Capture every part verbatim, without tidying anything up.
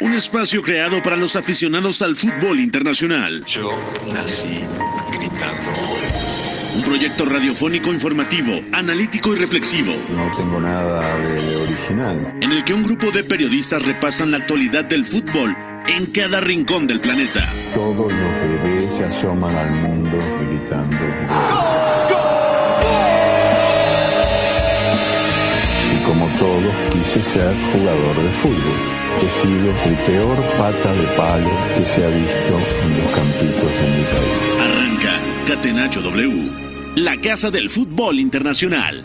Un espacio creado para los aficionados al fútbol internacional. Yo nací gritando gol. Un proyecto radiofónico informativo, analítico y reflexivo. No tengo nada de original. En el que un grupo de periodistas repasan la actualidad del fútbol en cada rincón del planeta. Todos los bebés se asoman al mundo gritando gol. Y como todos, quise ser jugador de fútbol. He sido el peor pata de palo que se ha visto en los campitos de mi país. Arranca Catenacho W, la casa del fútbol internacional.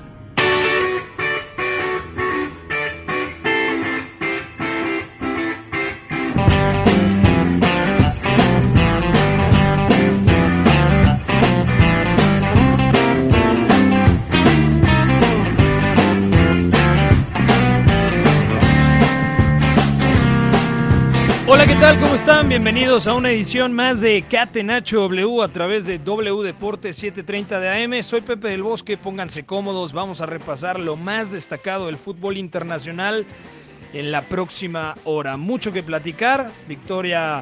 Hola, ¿qué tal? ¿Cómo están? Bienvenidos a una edición más de Catenacho W a través de W Deportes setecientos treinta de A M. Soy Pepe del Bosque, pónganse cómodos, vamos a repasar lo más destacado del fútbol internacional en la próxima hora. Mucho que platicar, victoria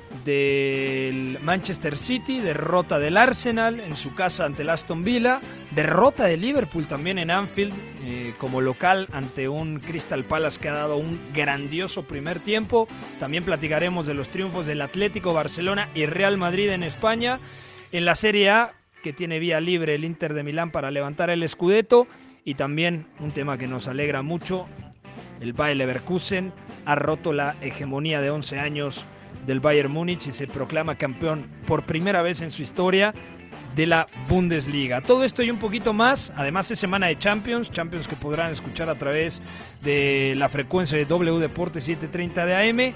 del Manchester City, derrota del Arsenal en su casa ante el Aston Villa, derrota de Liverpool también en Anfield eh, como local ante un Crystal Palace que ha dado un grandioso primer tiempo. También platicaremos de los triunfos del Atlético Barcelona y Real Madrid en España, en la Serie A, que tiene vía libre el Inter de Milán para levantar el Scudetto, y también un tema que nos alegra mucho: el Bayer Leverkusen ha roto la hegemonía de once años del Bayern Múnich y se proclama campeón por primera vez en su historia de la Bundesliga. Todo esto y un poquito más. Además es semana de Champions, Champions que podrán escuchar a través de la frecuencia de W Deportes setecientos treinta de A M,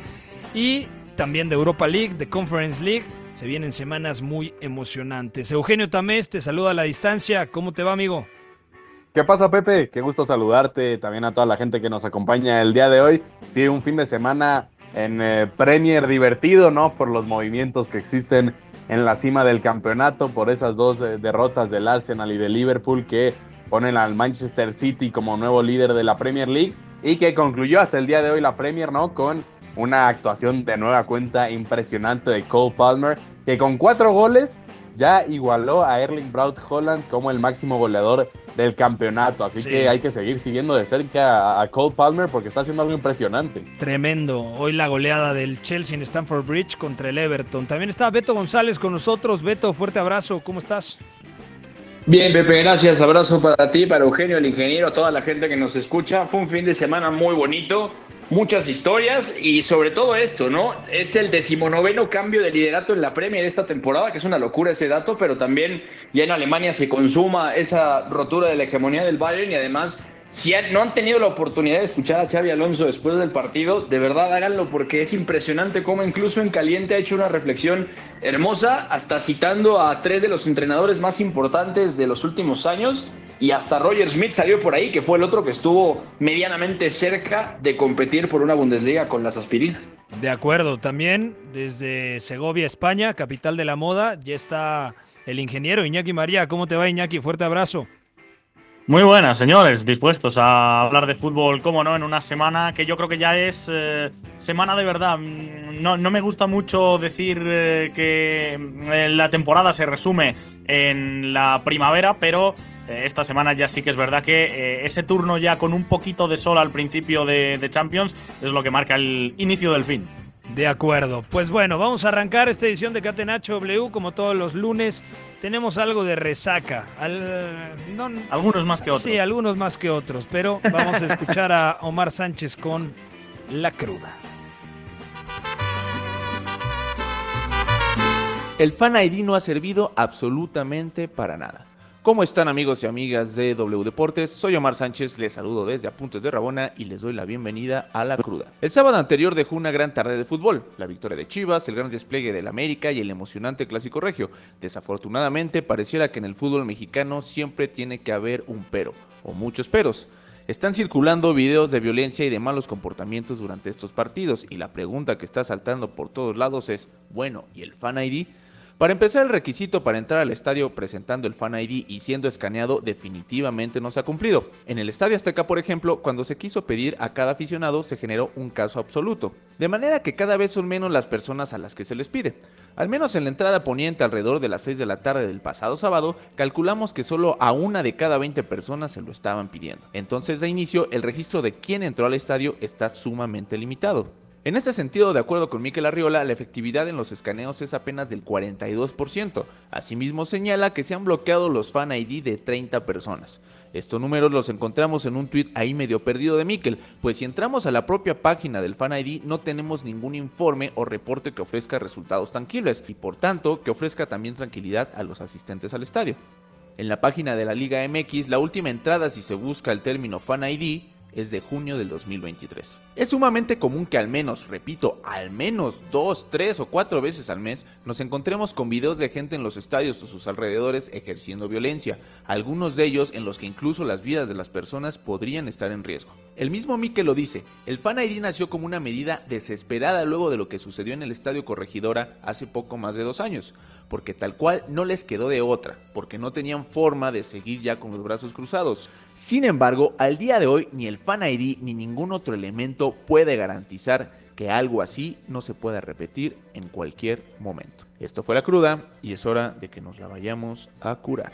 y también de Europa League, de Conference League. Se vienen semanas muy emocionantes. Eugenio Tamés te saluda a la distancia. ¿Cómo te va, amigo? ¿Qué pasa, Pepe? Qué gusto saludarte, también a toda la gente que nos acompaña el día de hoy. Sí, un fin de semana en eh, Premier divertido, ¿no? Por los movimientos que existen en la cima del campeonato, por esas dos eh, derrotas del Arsenal y del Liverpool que ponen al Manchester City como nuevo líder de la Premier League, y que concluyó hasta el día de hoy la Premier, ¿no? Con una actuación de nueva cuenta impresionante de Cole Palmer, que con cuatro goles ya igualó a Erling Braut Haaland como el máximo goleador del campeonato. Así sí, que hay que seguir siguiendo de cerca a Cole Palmer porque está haciendo algo impresionante. Tremendo. Hoy la goleada del Chelsea en Stamford Bridge contra el Everton. También está Beto González con nosotros. Beto, fuerte abrazo. ¿Cómo estás? Bien, Pepe, gracias. Abrazo para ti, para Eugenio, el ingeniero, toda la gente que nos escucha. Fue un fin de semana muy bonito. Muchas historias y sobre todo esto, ¿no? Es el decimonoveno cambio de liderato en la Premier esta temporada, que es una locura ese dato, pero también ya en Alemania se consuma esa rotura de la hegemonía del Bayern. Y además, si han, no han tenido la oportunidad de escuchar a Xabi Alonso después del partido, de verdad háganlo, porque es impresionante cómo incluso en caliente ha hecho una reflexión hermosa, hasta citando a tres de los entrenadores más importantes de los últimos años. Y hasta Roger Schmidt salió por ahí, que fue el otro que estuvo medianamente cerca de competir por una Bundesliga con las aspirinas. De acuerdo, también desde Segovia, España, capital de la moda, ya está el ingeniero Iñaki María. ¿Cómo te va, Iñaki? Fuerte abrazo. Muy buenas, señores, dispuestos a hablar de fútbol, cómo no, en una semana que yo creo que ya es eh, semana de verdad. No, no me gusta mucho decir eh, que eh, la temporada se resume en la primavera, pero eh, esta semana ya sí que es verdad que eh, ese turno ya con un poquito de sol al principio de, de Champions es lo que marca el inicio del fin. De acuerdo, pues bueno, vamos a arrancar esta edición de Catenacho W. Como todos los lunes, tenemos algo de resaca. Al, no, algunos más que otros. Sí, algunos más que otros, pero vamos a escuchar a Omar Sánchez con La Cruda. El Fan I D no ha servido absolutamente para nada. ¿Cómo están, amigos y amigas de W Deportes? Soy Omar Sánchez, les saludo desde Apuntes de Rabona y les doy la bienvenida a La Cruda. El sábado anterior dejó una gran tarde de fútbol, la victoria de Chivas, el gran despliegue del América y el emocionante Clásico Regio. Desafortunadamente, pareciera que en el fútbol mexicano siempre tiene que haber un pero, o muchos peros. Están circulando videos de violencia y de malos comportamientos durante estos partidos, y la pregunta que está saltando por todos lados es, bueno, ¿y el Fan I D? Para empezar, el requisito para entrar al estadio presentando el Fan I D y siendo escaneado definitivamente no se ha cumplido. En el Estadio Azteca, por ejemplo, cuando se quiso pedir a cada aficionado se generó un caso absoluto, de manera que cada vez son menos las personas a las que se les pide. Al menos en la entrada poniente alrededor de las seis de la tarde del pasado sábado, calculamos que solo a una de cada veinte personas se lo estaban pidiendo. Entonces, de inicio, el registro de quién entró al estadio está sumamente limitado. En este sentido, de acuerdo con Mikel Arriola, la efectividad en los escaneos es apenas del cuarenta y dos por ciento. Asimismo, señala que se han bloqueado los Fan I D de treinta personas. Estos números los encontramos en un tuit ahí medio perdido de Mikel, pues si entramos a la propia página del Fan I D no tenemos ningún informe o reporte que ofrezca resultados tangibles y por tanto que ofrezca también tranquilidad a los asistentes al estadio. En la página de la Liga M X, la última entrada si se busca el término Fan I D es de junio del dos mil veintitrés. Es sumamente común que al menos, repito, al menos dos, tres o cuatro veces al mes nos encontremos con videos de gente en los estadios o sus alrededores ejerciendo violencia, algunos de ellos en los que incluso las vidas de las personas podrían estar en riesgo. El mismo Mikel lo dice, el Fan I D nació como una medida desesperada luego de lo que sucedió en el Estadio Corregidora hace poco más de dos años, porque tal cual no les quedó de otra, porque no tenían forma de seguir ya con los brazos cruzados. Sin embargo, al día de hoy ni el Fan I D ni ningún otro elemento puede garantizar que algo así no se pueda repetir en cualquier momento. Esto fue La Cruda y es hora de que nos la vayamos a curar.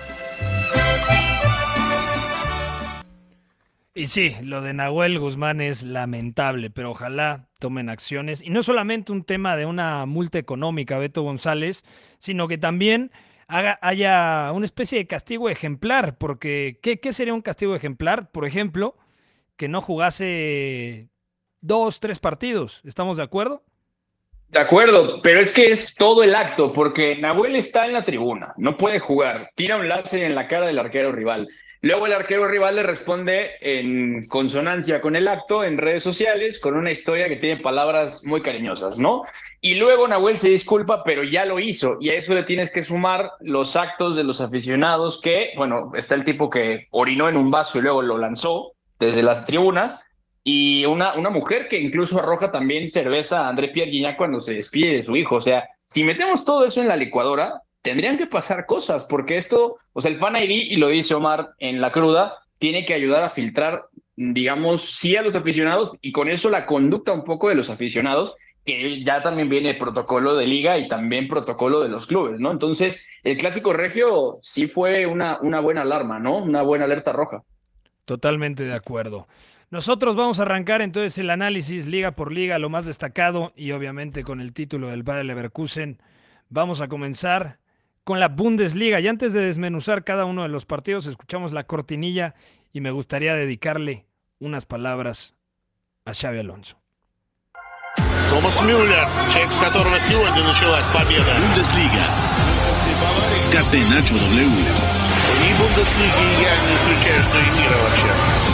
Y sí, lo de Nahuel Guzmán es lamentable, pero ojalá tomen acciones. Y no solamente un tema de una multa económica, Beto González, sino que también haga, haya una especie de castigo ejemplar, porque ¿qué, ¿qué sería un castigo ejemplar? Por ejemplo, que no jugase dos, tres partidos. ¿Estamos de acuerdo? De acuerdo, pero es que es todo el acto, porque Nahuel está en la tribuna, no puede jugar, tira un láser en la cara del arquero rival. Luego el arquero rival le responde en consonancia con el acto en redes sociales, con una historia que tiene palabras muy cariñosas, ¿no? Y luego Nahuel se disculpa, pero ya lo hizo, y a eso le tienes que sumar los actos de los aficionados que, bueno, está el tipo que orinó en un vaso y luego lo lanzó desde las tribunas, y una, una mujer que incluso arroja también cerveza a André Pierre Gignac cuando se despide de su hijo. O sea, si metemos todo eso en la licuadora, tendrían que pasar cosas, porque esto, o sea, el Fan I D, y lo dice Omar en La Cruda, tiene que ayudar a filtrar, digamos, sí a los aficionados, y con eso la conducta un poco de los aficionados, que ya también viene protocolo de liga y también protocolo de los clubes, ¿no? Entonces, el Clásico Regio sí fue una, una buena alarma, ¿no? Una buena alerta roja. Totalmente de acuerdo. Nosotros vamos a arrancar entonces el análisis liga por liga, lo más destacado, y obviamente con el título del Bayer Leverkusen. Vamos a comenzar con la Bundesliga. Y antes de desmenuzar cada uno de los partidos, escuchamos la cortinilla y me gustaría dedicarle unas palabras a Xabi Alonso. Томас Мюллер, человек, с которого сегодня началась победа. Bundesliga. Catenacho W. И Бундеслиги я не исключаю, что и мира вообще.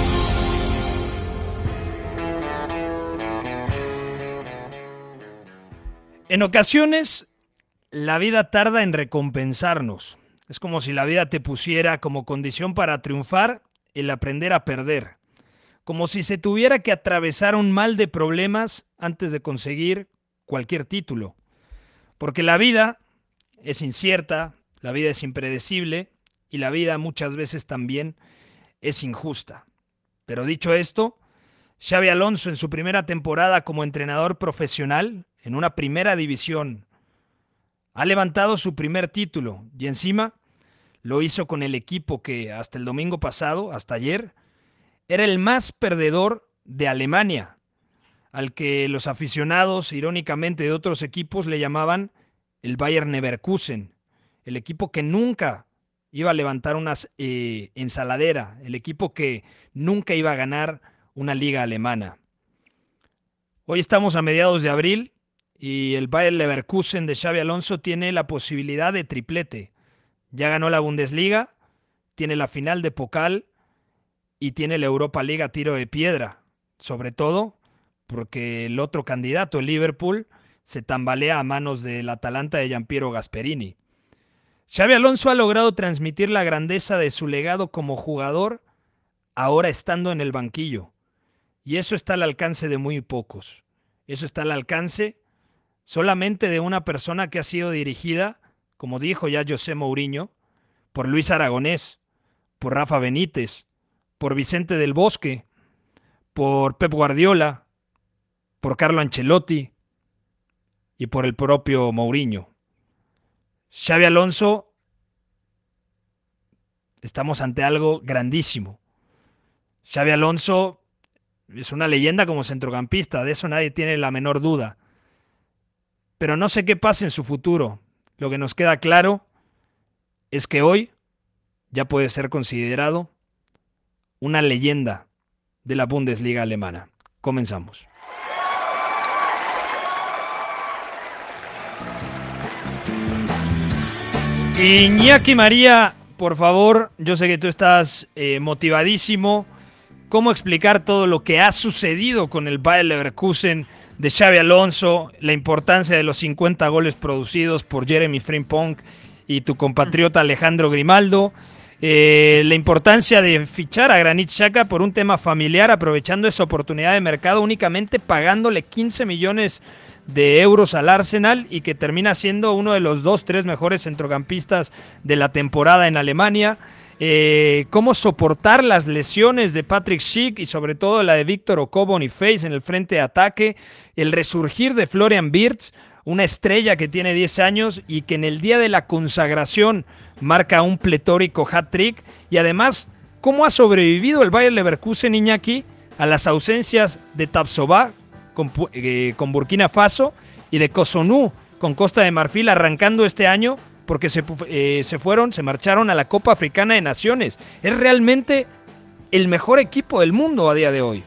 En ocasiones, la vida tarda en recompensarnos. Es como si la vida te pusiera como condición para triunfar el aprender a perder. Como si se tuviera que atravesar un mal de problemas antes de conseguir cualquier título. Porque la vida es incierta, la vida es impredecible y la vida muchas veces también es injusta. Pero dicho esto, Xabi Alonso en su primera temporada como entrenador profesional en una primera división ha levantado su primer título y encima lo hizo con el equipo que hasta el domingo pasado, hasta ayer, era el más perdedor de Alemania, al que los aficionados, irónicamente, de otros equipos le llamaban el Bayer Leverkusen, el equipo que nunca iba a levantar una eh, ensaladera, el equipo que nunca iba a ganar una liga alemana. Hoy estamos a mediados de abril y el Bayer Leverkusen de Xabi Alonso tiene la posibilidad de triplete. Ya ganó la Bundesliga, tiene la final de Pokal y tiene la Europa League a tiro de piedra. Sobre todo porque el otro candidato, el Liverpool, se tambalea a manos del Atalanta de Gianpiero Gasperini. Xabi Alonso ha logrado transmitir la grandeza de su legado como jugador, ahora estando en el banquillo. Y eso está al alcance de muy pocos. Eso está al alcance solamente de una persona que ha sido dirigida, como dijo ya José Mourinho, por Luis Aragonés, por Rafa Benítez, por Vicente del Bosque, por Pep Guardiola, por Carlo Ancelotti y por el propio Mourinho. Xabi Alonso, estamos ante algo grandísimo. Xabi Alonso es una leyenda como centrocampista, de eso nadie tiene la menor duda. Pero no sé qué pasa en su futuro. Lo que nos queda claro es que hoy ya puede ser considerado una leyenda de la Bundesliga alemana. Comenzamos. Iñaki María, por favor, yo sé que tú estás eh, motivadísimo. ¿Cómo explicar todo lo que ha sucedido con el Bayer Leverkusen de Xabi Alonso, la importancia de los cincuenta goles producidos por Jeremy Frimpong y tu compatriota Alejandro Grimaldo, eh, la importancia de fichar a Granit Xhaka por un tema familiar, aprovechando esa oportunidad de mercado únicamente pagándole quince millones de euros al Arsenal y que termina siendo uno de los dos, tres mejores centrocampistas de la temporada en Alemania. Eh, cómo soportar las lesiones de Patrick Schick y sobre todo la de Víctor Okobo-Boniface en el frente de ataque, el resurgir de Florian Wirtz, una estrella que tiene diez años y que en el día de la consagración marca un pletórico hat-trick, y además cómo ha sobrevivido el Bayer Leverkusen, Iñaki, a las ausencias de Tapsoba con, eh, con Burkina Faso y de Cotonou con Costa de Marfil, arrancando este año porque se, eh, se fueron, se marcharon a la Copa Africana de Naciones. Es realmente el mejor equipo del mundo a día de hoy.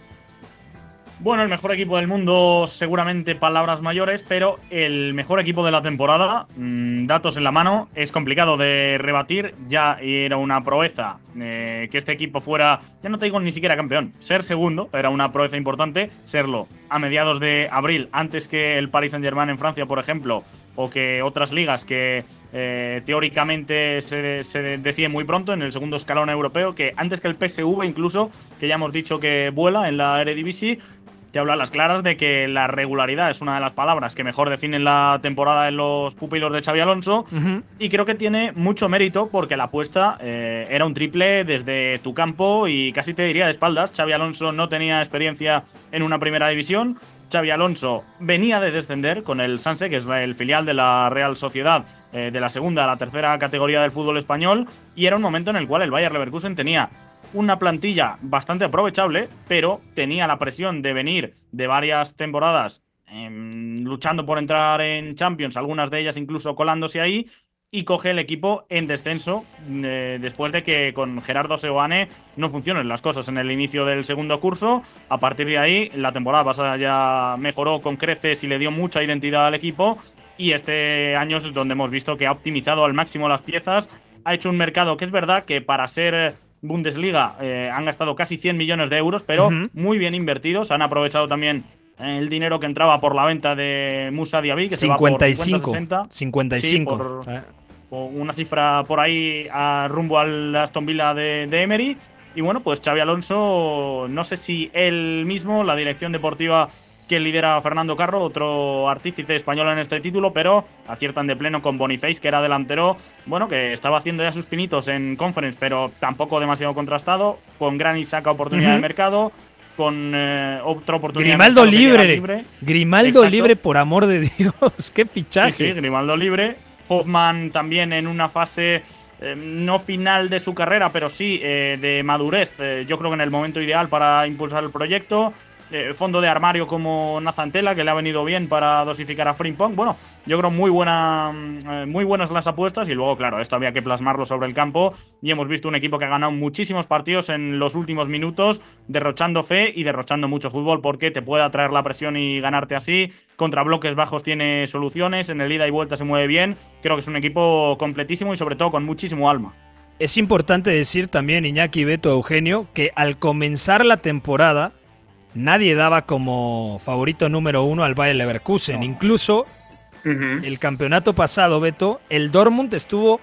Bueno, el mejor equipo del mundo, seguramente palabras mayores, pero el mejor equipo de la temporada, mmm, datos en la mano, es complicado de rebatir. Ya era una proeza eh, que este equipo fuera, ya no te digo ni siquiera campeón, ser segundo era una proeza importante, serlo a mediados de abril, antes que el Paris Saint-Germain en Francia, por ejemplo, o que otras ligas que eh, teóricamente se, se deciden muy pronto en el segundo escalón europeo, que antes que el P S V incluso, que ya hemos dicho que vuela en la Eredivisie. Te hablo a las claras de que la regularidad es una de las palabras que mejor definen la temporada en los pupilos de Xabi Alonso. Uh-huh. Y creo que tiene mucho mérito porque la apuesta eh, era un triple desde tu campo y casi te diría de espaldas. Xabi Alonso no tenía experiencia en una primera división. Xabi Alonso venía de descender con el Sanse, que es el filial de la Real Sociedad, eh, de la segunda a la tercera categoría del fútbol español, y era un momento en el cual el Bayer Leverkusen tenía una plantilla bastante aprovechable, pero tenía la presión de venir de varias temporadas eh, luchando por entrar en Champions, algunas de ellas incluso colándose ahí, y coge el equipo en descenso eh, después de que con Gerardo Seoane no funcionen las cosas en el inicio del segundo curso. A partir de ahí, la temporada pasada ya mejoró con creces y le dio mucha identidad al equipo, y este año es donde hemos visto que ha optimizado al máximo las piezas, ha hecho un mercado que es verdad que para ser Bundesliga eh, han gastado casi cien millones de euros, pero uh-huh. muy bien invertidos. Han aprovechado también el dinero que entraba por la venta de Moussa Diaby, que cincuenta y se cinco, va por cincuenta, sesenta. cincuenta y cinco. Sí, por, eh. por una cifra por ahí a rumbo al Aston Villa de, de Emery. Y bueno, pues Xabi Alonso, no sé si él mismo, la dirección deportiva que lidera Fernando Carro, otro artífice español en este título, pero aciertan de pleno con Boniface, que era delantero, bueno, que estaba haciendo ya sus pinitos en Conference, pero tampoco demasiado contrastado, con Granit Xhaka oportunidad uh-huh. de mercado, con eh, otra oportunidad Grimaldo de mercado libre. libre. Grimaldo Exacto. libre, por amor de Dios, qué fichaje. Sí, sí, Grimaldo libre. Hoffman también en una fase eh, no final de su carrera, pero sí eh, de madurez, eh, yo creo que en el momento ideal para impulsar el proyecto. Eh, fondo de armario como Nathan Tella, que le ha venido bien para dosificar a Frimpong. Bueno, yo creo muy buena, eh, muy buenas las apuestas, y luego, claro, esto había que plasmarlo sobre el campo, y hemos visto un equipo que ha ganado muchísimos partidos en los últimos minutos, derrochando fe y derrochando mucho fútbol, porque te puede atraer la presión y ganarte así. Contra bloques bajos tiene soluciones, en el ida y vuelta se mueve bien. Creo que es un equipo completísimo y sobre todo con muchísimo alma. Es importante decir también, Iñaki, Beto, Eugenio, que al comenzar la temporada nadie daba como favorito número uno al Bayer Leverkusen. No. Incluso uh-huh. el campeonato pasado, Beto, el Dortmund estuvo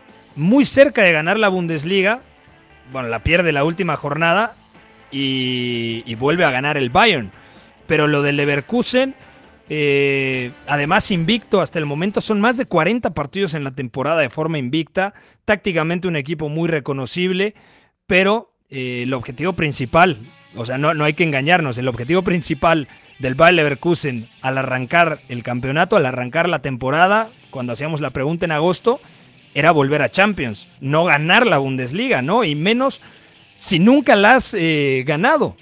muy cerca de ganar la Bundesliga. Bueno, la pierde la última jornada y, y vuelve a ganar el Bayern. Pero lo del Leverkusen Eh, además invicto hasta el momento, son más de cuarenta partidos en la temporada de forma invicta, tácticamente un equipo muy reconocible, pero eh, el objetivo principal, o sea, no, no hay que engañarnos, el objetivo principal del Bayer Leverkusen al arrancar el campeonato, al arrancar la temporada, cuando hacíamos la pregunta en agosto, era volver a Champions, no ganar la Bundesliga, ¿no? Y menos si nunca la has eh, ganado.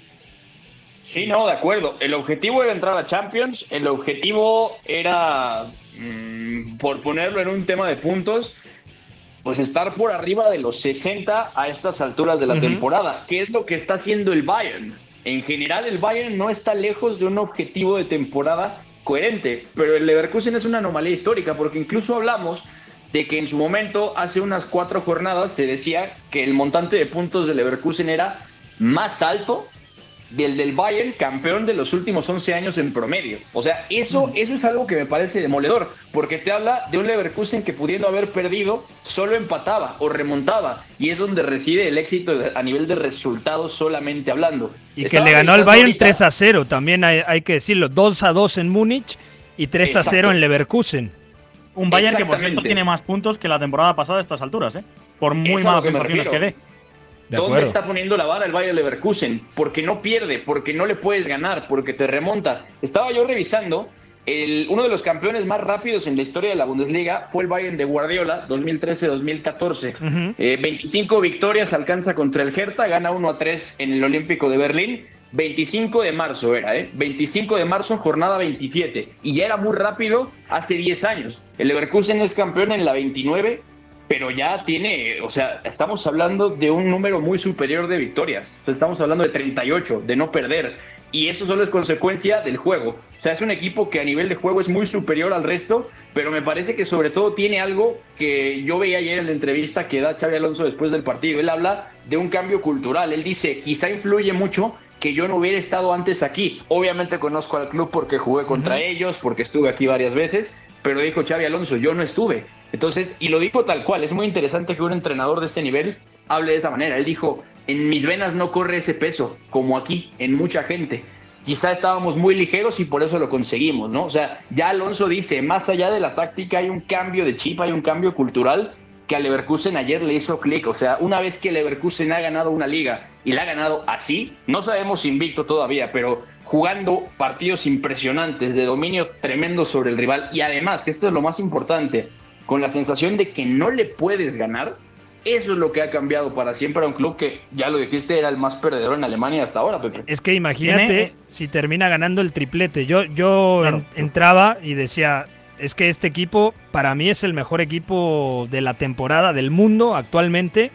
Sí, no, de acuerdo. El objetivo era entrar a Champions, el objetivo era, mmm, por ponerlo en un tema de puntos, pues estar por arriba de los sesenta a estas alturas de la uh-huh. temporada. ¿Qué es lo que está haciendo el Bayern? En general, el Bayern no está lejos de un objetivo de temporada coherente, pero el Leverkusen es una anomalía histórica, porque incluso hablamos de que en su momento, hace unas cuatro jornadas, se decía que el montante de puntos del Leverkusen era más alto del del Bayern, campeón de los últimos once años en promedio. O sea, eso, eso es algo que me parece demoledor, porque te habla de un Leverkusen que, pudiendo haber perdido, solo empataba o remontaba, y es donde reside el éxito a nivel de resultados solamente hablando. Y Estaba que le ganó al Bayern ahorita tres a cero, también hay, hay que decirlo, dos a dos en Múnich y tres a cero en Leverkusen. Un Bayern que, por cierto, tiene más puntos que la temporada pasada a estas alturas, ¿eh? Por muy malas sensaciones que dé. ¿Dónde está poniendo la vara el Bayer Leverkusen? Porque no pierde, porque no le puedes ganar, porque te remonta. Estaba yo revisando, el, uno de los campeones más rápidos en la historia de la Bundesliga fue el Bayern de Guardiola, dos mil trece dos mil catorce. Uh-huh. eh, veinticinco victorias alcanza contra el Hertha, gana uno a tres en el Olímpico de Berlín. veinticinco de marzo era, ¿eh? veinticinco de marzo, jornada veintisiete. Y ya era muy rápido hace diez años. El Leverkusen es campeón en la veintinueve, pero ya tiene, o sea, estamos hablando de un número muy superior de victorias. O sea, estamos hablando de treinta y ocho, de no perder. Y eso solo es consecuencia del juego. O sea, es un equipo que a nivel de juego es muy superior al resto, pero me parece que sobre todo tiene algo que yo veía ayer en la entrevista que da Xabi Alonso después del partido. Él habla de un cambio cultural. Él dice, quizá influye mucho que yo no hubiera estado antes aquí. Obviamente conozco al club porque jugué contra uh-huh. ellos, porque estuve aquí varias veces, pero dijo Xabi Alonso, yo no estuve. Entonces, y lo dijo tal cual, es muy interesante que un entrenador de este nivel hable de esa manera. Él dijo, en mis venas no corre ese peso, como aquí, en mucha gente. Quizá estábamos muy ligeros y por eso lo conseguimos, ¿no? O sea, ya Alonso dice, más allá de la táctica hay un cambio de chip, hay un cambio cultural que a Leverkusen ayer le hizo clic. O sea, una vez que Leverkusen ha ganado una liga y la ha ganado así, no sabemos invicto todavía, pero jugando partidos impresionantes, de dominio tremendo sobre el rival, y además, que esto es lo más importante, con la sensación de que no le puedes ganar, eso es lo que ha cambiado para siempre a un club que, ya lo dijiste, era el más perdedor en Alemania hasta ahora, Pepe. Es que imagínate ¿Tiene? si termina ganando el triplete. Yo, yo claro. en, entraba y decía, es que este equipo para mí es el mejor equipo de la temporada del mundo actualmente.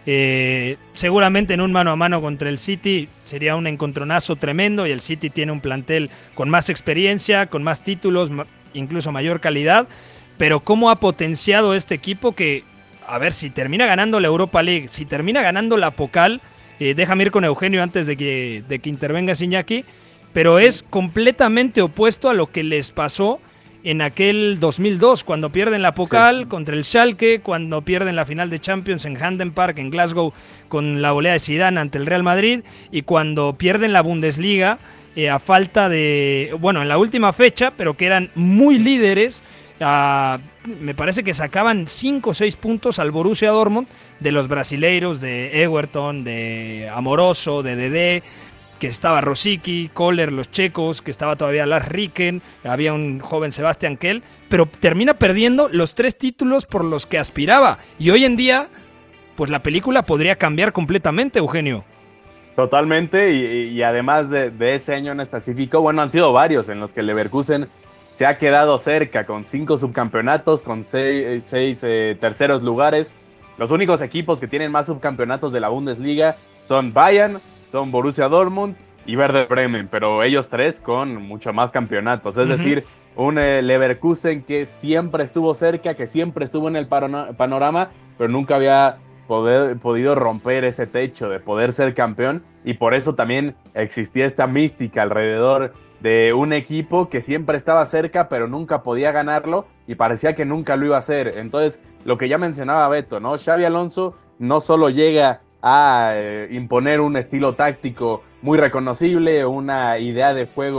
Eh, seguramente en un mano a mano contra el City sería un encontronazo tremendo, y el City tiene un plantel con más experiencia, con más títulos, incluso mayor calidad. Pero cómo ha potenciado este equipo que, a ver, si termina ganando la Europa League, si termina ganando la Pokal, eh, déjame ir con Eugenio antes de que, de que intervenga Iñaki, pero es completamente opuesto a lo que les pasó en aquel dos mil dos, cuando pierden la Pokal sí. contra el Schalke, cuando pierden la final de Champions en Hampden Park, en Glasgow, con la volea de Zidane ante el Real Madrid, y cuando pierden la Bundesliga eh, a falta de, bueno, en la última fecha, pero que eran muy líderes. Uh, me parece que sacaban cinco o seis puntos al Borussia Dortmund de los brasileiros, de Everton, de Amoroso, de Dedé, que estaba Rosicky, Kohler, los checos, que estaba todavía Lars Ricken, había un joven Sebastian Kehl, pero termina perdiendo los tres títulos por los que aspiraba. Y hoy en día, pues la película podría cambiar completamente, Eugenio. Totalmente, y, y además de, de ese año en específico, bueno, han sido varios en los que Leverkusen se ha quedado cerca, con cinco subcampeonatos, con seis, seis eh, terceros lugares. Los únicos equipos que tienen más subcampeonatos de la Bundesliga son Bayern, son Borussia Dortmund y Werder Bremen, pero ellos tres con mucho más campeonatos. Es uh-huh. decir, un eh, Leverkusen que siempre estuvo cerca, que siempre estuvo en el pano- panorama, pero nunca había poder, podido romper ese techo de poder ser campeón, y por eso también existía esta mística alrededor de un equipo que siempre estaba cerca, pero nunca podía ganarlo, y parecía que nunca lo iba a hacer. Entonces, lo que ya mencionaba Beto, ¿no? Xabi Alonso no solo llega a eh, imponer un estilo táctico muy reconocible, una idea de juego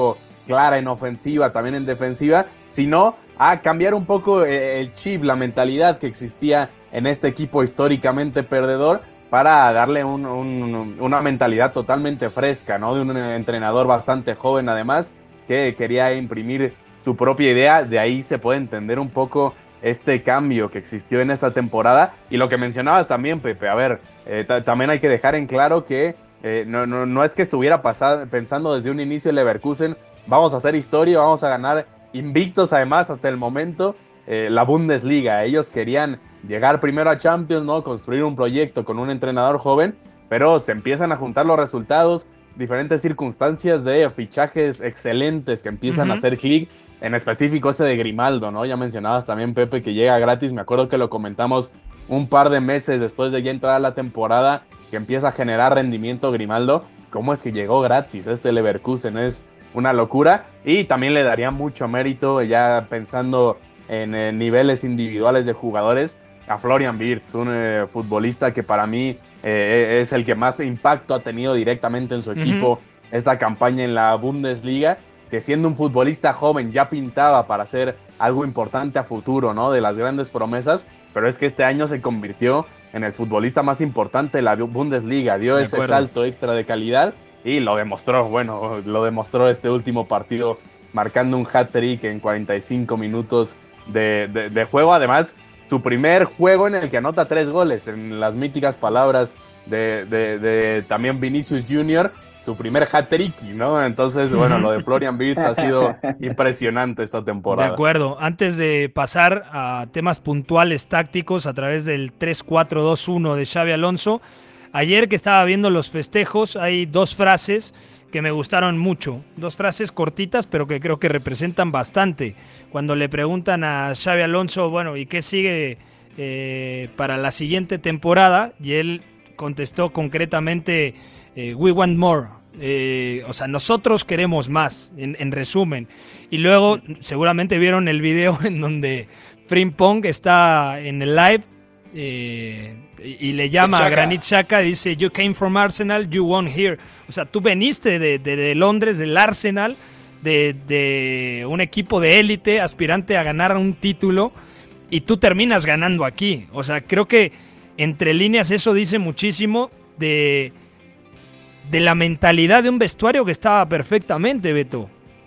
clara en ofensiva, también en defensiva, sino a cambiar un poco el chip, la mentalidad que existía en este equipo históricamente perdedor, para darle un, un, una mentalidad totalmente fresca, ¿no? De un entrenador bastante joven además, que quería imprimir su propia idea. De ahí se puede entender un poco este cambio que existió en esta temporada. Y lo que mencionabas también, Pepe, a ver, eh, t- también hay que dejar en claro que eh, no, no, no es que estuviera pasado, pensando desde un inicio el Leverkusen, vamos a hacer historia, vamos a ganar invictos además hasta el momento eh, la Bundesliga. Ellos querían llegar primero a Champions, ¿no? Construir un proyecto con un entrenador joven, pero se empiezan a juntar los resultados, diferentes circunstancias de fichajes excelentes que empiezan uh-huh. a hacer clic, en específico ese de Grimaldo, ¿no? Ya mencionabas también, Pepe, que llega gratis. Me acuerdo que lo comentamos un par de meses después de ya entrar a la temporada, que empieza a generar rendimiento Grimaldo. ¿Cómo es que llegó gratis este Leverkusen? Es una locura, y también le daría mucho mérito, ya pensando en eh, niveles individuales de jugadores, a Florian Wirtz, un eh, futbolista que para mí eh, es el que más impacto ha tenido directamente en su equipo uh-huh. esta campaña en la Bundesliga, que siendo un futbolista joven ya pintaba para ser algo importante a futuro, ¿no? De las grandes promesas, pero es que este año se convirtió en el futbolista más importante de la Bundesliga, dio de ese acuerdo. salto extra de calidad y lo demostró. Bueno, lo demostró este último partido, marcando un hat-trick en cuarenta y cinco minutos de, de, de juego. Además, su primer juego en el que anota tres goles, en las míticas palabras de, de, de también Vinicius Junior, su primer hat-trick, ¿no? Entonces, bueno, lo de Florian Wirtz ha sido impresionante esta temporada. De acuerdo. Antes de pasar a temas puntuales tácticos a través del tres cuatro dos uno de Xabi Alonso, ayer que estaba viendo los festejos, hay dos frases que me gustaron mucho. Dos frases cortitas, pero que creo que representan bastante. Cuando le preguntan a Xabi Alonso, bueno, ¿y qué sigue eh, para la siguiente temporada? Y él contestó concretamente, eh, we want more. Eh, o sea, nosotros queremos más, en, en resumen. Y luego, seguramente vieron el video en donde Frimpong está en el live, Eh, y, y le llama a Granit Xhaka y dice, you came from Arsenal, you won here. O sea, tú veniste de, de, de Londres, del Arsenal, de, de un equipo de élite, aspirante a ganar un título, y tú terminas ganando aquí. O sea, creo que entre líneas eso dice muchísimo de, de la mentalidad de un vestuario que estaba perfectamente, Beto.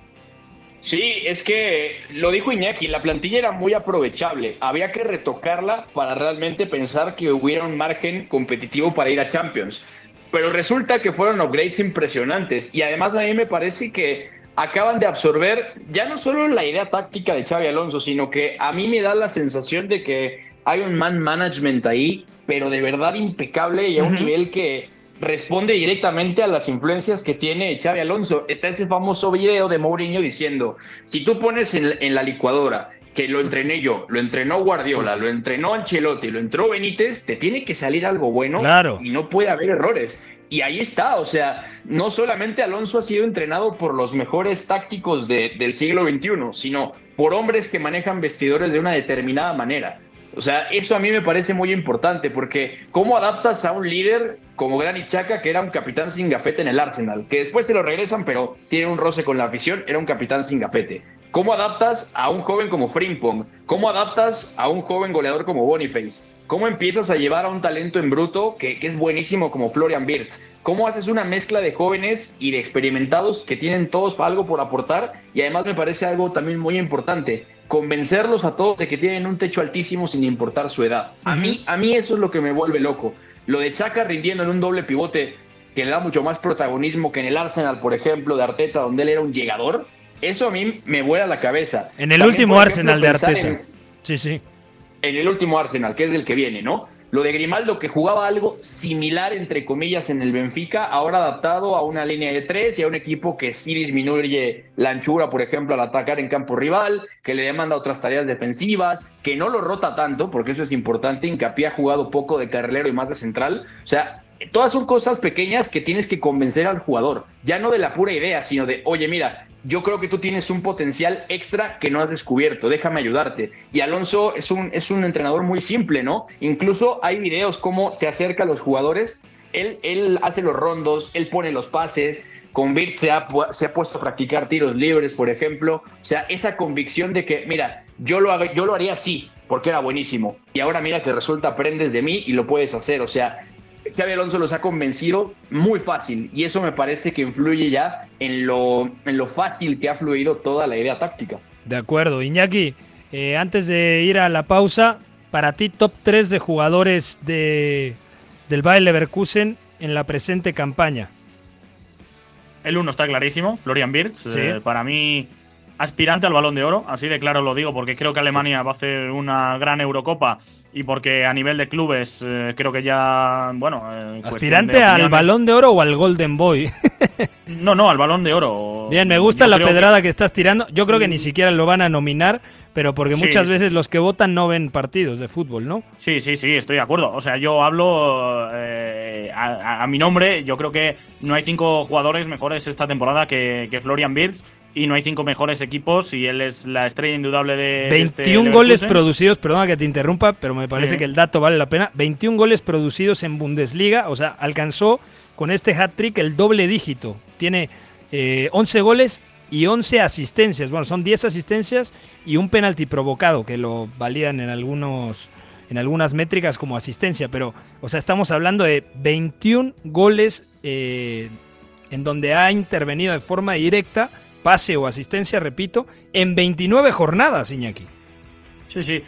Sí, es que lo dijo Iñaki, la plantilla era muy aprovechable, había que retocarla para realmente pensar que hubiera un margen competitivo para ir a Champions, pero resulta que fueron upgrades impresionantes, y además a mí me parece que acaban de absorber ya no solo la idea táctica de Xabi Alonso, sino que a mí me da la sensación de que hay un man management ahí, pero de verdad impecable y a un uh-huh. nivel que responde directamente a las influencias que tiene Xabi Alonso. Está este famoso video de Mourinho diciendo, si tú pones en, en la licuadora que lo entrené yo, lo entrenó Guardiola, lo entrenó Ancelotti, lo entrenó Benítez, te tiene que salir algo bueno, claro. Y no puede haber errores. Y ahí está, o sea, no solamente Alonso ha sido entrenado por los mejores tácticos de, del siglo veintiuno, sino por hombres que manejan vestidores de una determinada manera. O sea, eso a mí me parece muy importante, porque ¿cómo adaptas a un líder como Granit Xhaka, que era un capitán sin gafete en el Arsenal, que después se lo regresan, pero tiene un roce con la afición, era un capitán sin gafete? ¿Cómo adaptas a un joven como Frimpong? ¿Cómo adaptas a un joven goleador como Boniface? ¿Cómo empiezas a llevar a un talento en bruto que, que es buenísimo como Florian Wirtz? ¿Cómo haces una mezcla de jóvenes y de experimentados que tienen todos algo por aportar? Y además me parece algo también muy importante, convencerlos a todos de que tienen un techo altísimo sin importar su edad. A mí, a mí eso es lo que me vuelve loco. Lo de Xhaka rindiendo en un doble pivote que le da mucho más protagonismo que en el Arsenal, por ejemplo, de Arteta, donde él era un llegador, eso a mí me vuela la cabeza. En el También, último por ejemplo, Arsenal de Arteta. En, sí, sí. En el último Arsenal, que es el que viene, ¿no? Lo de Grimaldo, que jugaba algo similar, entre comillas, en el Benfica, ahora adaptado a una línea de tres y a un equipo que sí disminuye la anchura, por ejemplo, al atacar en campo rival, que le demanda otras tareas defensivas, que no lo rota tanto, porque eso es importante. Hincapié ha jugado poco de carrilero y más de central. O sea, todas son cosas pequeñas que tienes que convencer al jugador, ya no de la pura idea, sino de, oye, mira, yo creo que tú tienes un potencial extra que no has descubierto, déjame ayudarte. Y Alonso es un, es un entrenador muy simple, ¿no? Incluso hay videos cómo se acerca a los jugadores, él, él hace los rondos, él pone los pases, con Virts se ha, se ha puesto a practicar tiros libres, por ejemplo. O sea, esa convicción de que, mira, yo lo, hago, yo lo haría así, porque era buenísimo. Y ahora mira que resulta, aprendes de mí y lo puedes hacer. O sea, Xabi Alonso los ha convencido muy fácil. Y eso me parece que influye ya en lo, en lo fácil que ha fluido toda la idea táctica. De acuerdo. Iñaki, eh, antes de ir a la pausa, para ti, top tres de jugadores de, del Bayer Leverkusen en la presente campaña. El uno está clarísimo, Florian Wirtz. Sí. Eh, para mí, aspirante al Balón de Oro, así de claro lo digo, porque creo que Alemania va a hacer una gran Eurocopa y porque a nivel de clubes eh, creo que ya, bueno… Eh, ¿Aspirante al Balón de Oro o al Golden Boy? No, no, al Balón de Oro. Bien, me gusta Yo la creo pedrada que… que estás tirando. Yo creo que ni siquiera lo van a nominar, pero porque Sí. muchas veces los que votan no ven partidos de fútbol, ¿no? Sí, sí, sí, estoy de acuerdo. O sea, yo hablo eh, a, a, a mi nombre. Yo creo que no hay cinco jugadores mejores esta temporada que, que Florian Wirtz. Y no hay cinco mejores equipos y él es la estrella indudable de veintiún este goles Leverkusen. producidos, perdona que te interrumpa, pero me parece Sí. que el dato vale la pena. veintiún goles producidos en Bundesliga, o sea, alcanzó con este hat-trick el doble dígito. Tiene eh, once goles y once asistencias. Bueno, son diez asistencias y un penalti provocado, que lo validan en algunos en algunas métricas como asistencia, pero, o sea, estamos hablando de veintiún goles eh, en donde ha intervenido de forma directa, pase o asistencia, repito, en veintinueve jornadas, Iñaki. Sí, sí,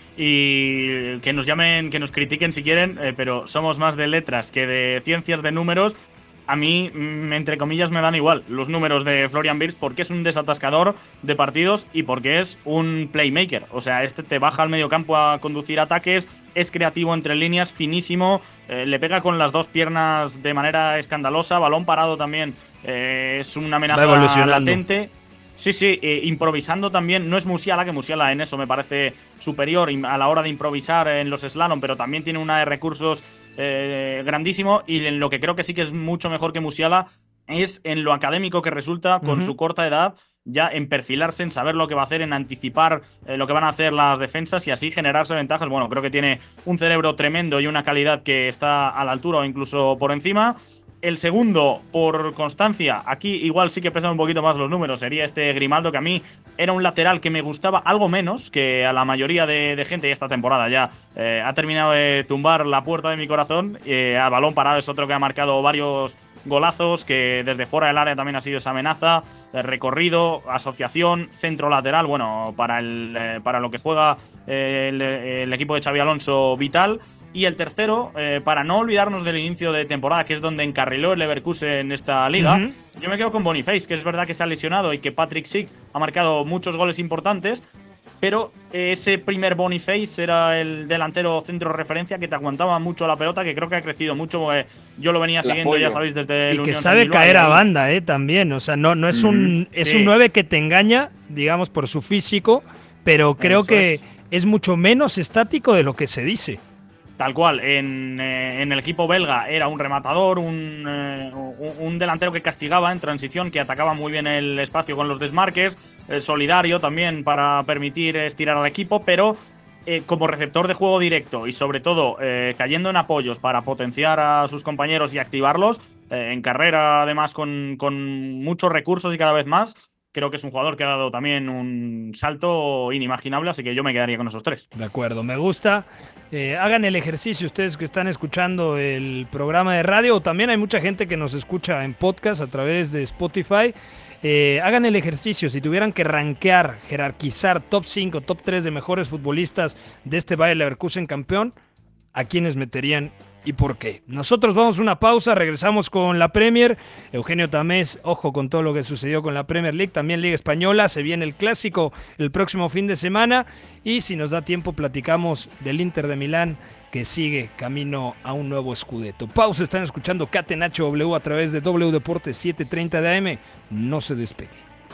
y que nos llamen, que nos critiquen si quieren, eh, pero somos más de letras que de ciencias de números. A mí, mm, entre comillas, me dan igual los números de Florian Wirtz porque es un desatascador de partidos y porque es un playmaker. O sea, este te baja al mediocampo a conducir ataques, es creativo entre líneas, finísimo, eh, le pega con las dos piernas de manera escandalosa, balón parado también, eh, es una amenaza latente. Sí, sí, eh, improvisando también. No es Musiala, que Musiala en eso me parece superior a la hora de improvisar en los slalom, pero también tiene una de recursos eh, grandísimo. Y en lo que creo que sí que es mucho mejor que Musiala es en lo académico que resulta con uh-huh. su corta edad, ya en perfilarse, en saber lo que va a hacer, en anticipar eh, lo que van a hacer las defensas y así generarse ventajas. Bueno, creo que tiene un cerebro tremendo y una calidad que está a la altura o incluso por encima. El segundo, por constancia, aquí igual sí que pesan un poquito más los números, sería este Grimaldo, que a mí era un lateral que me gustaba algo menos que a la mayoría de, de gente, y esta temporada ya eh, ha terminado de tumbar la puerta de mi corazón. Eh, a balón parado es otro que ha marcado varios golazos, que desde fuera del área también ha sido esa amenaza, eh, recorrido, asociación, centro lateral, bueno, para, el, eh, para lo que juega eh, el, el equipo de Xabi Alonso, vital. Y el tercero, eh, para no olvidarnos del inicio de temporada, que es donde encarriló el Leverkusen en esta liga, uh-huh. yo me quedo con Boniface, que es verdad que se ha lesionado y que Patrick Schick ha marcado muchos goles importantes, pero ese primer Boniface era el delantero centro referencia que te aguantaba mucho la pelota, que creo que ha crecido mucho. Eh, yo lo venía el siguiendo, apoyo. Ya sabéis, desde el Y Unión que sabe caer a banda, eh, también. O sea, no, no es, un, mm, es sí. un nueve que te engaña, digamos, por su físico, pero creo Eso que es. es mucho menos estático de lo que se dice. Tal cual, en, eh, en el equipo belga era un rematador, un, eh, un delantero que castigaba en transición, que atacaba muy bien el espacio con los desmarques, eh, solidario también para permitir estirar al equipo, pero eh, como receptor de juego directo y sobre todo eh, cayendo en apoyos para potenciar a sus compañeros y activarlos, eh, en carrera además con, con muchos recursos y cada vez más. Creo que es un jugador que ha dado también un salto inimaginable, así que yo me quedaría con esos tres. De acuerdo, me gusta. Eh, hagan el ejercicio ustedes que están escuchando el programa de radio, o también hay mucha gente que nos escucha en podcast a través de Spotify. Eh, hagan el ejercicio, si tuvieran que rankear, jerarquizar top cinco, top tres de mejores futbolistas de este Bayer Leverkusen campeón, ¿a quiénes meterían y por qué? Nosotros vamos a una pausa, regresamos con la Premier. Eugenio Tamés, ojo con todo lo que sucedió con la Premier League, también Liga Española, se viene el clásico el próximo fin de semana y si nos da tiempo platicamos del Inter de Milán que sigue camino a un nuevo Scudetto. Pausa, están escuchando Catenacho W a través de W Deportes setecientos treinta de A M, no se despegue.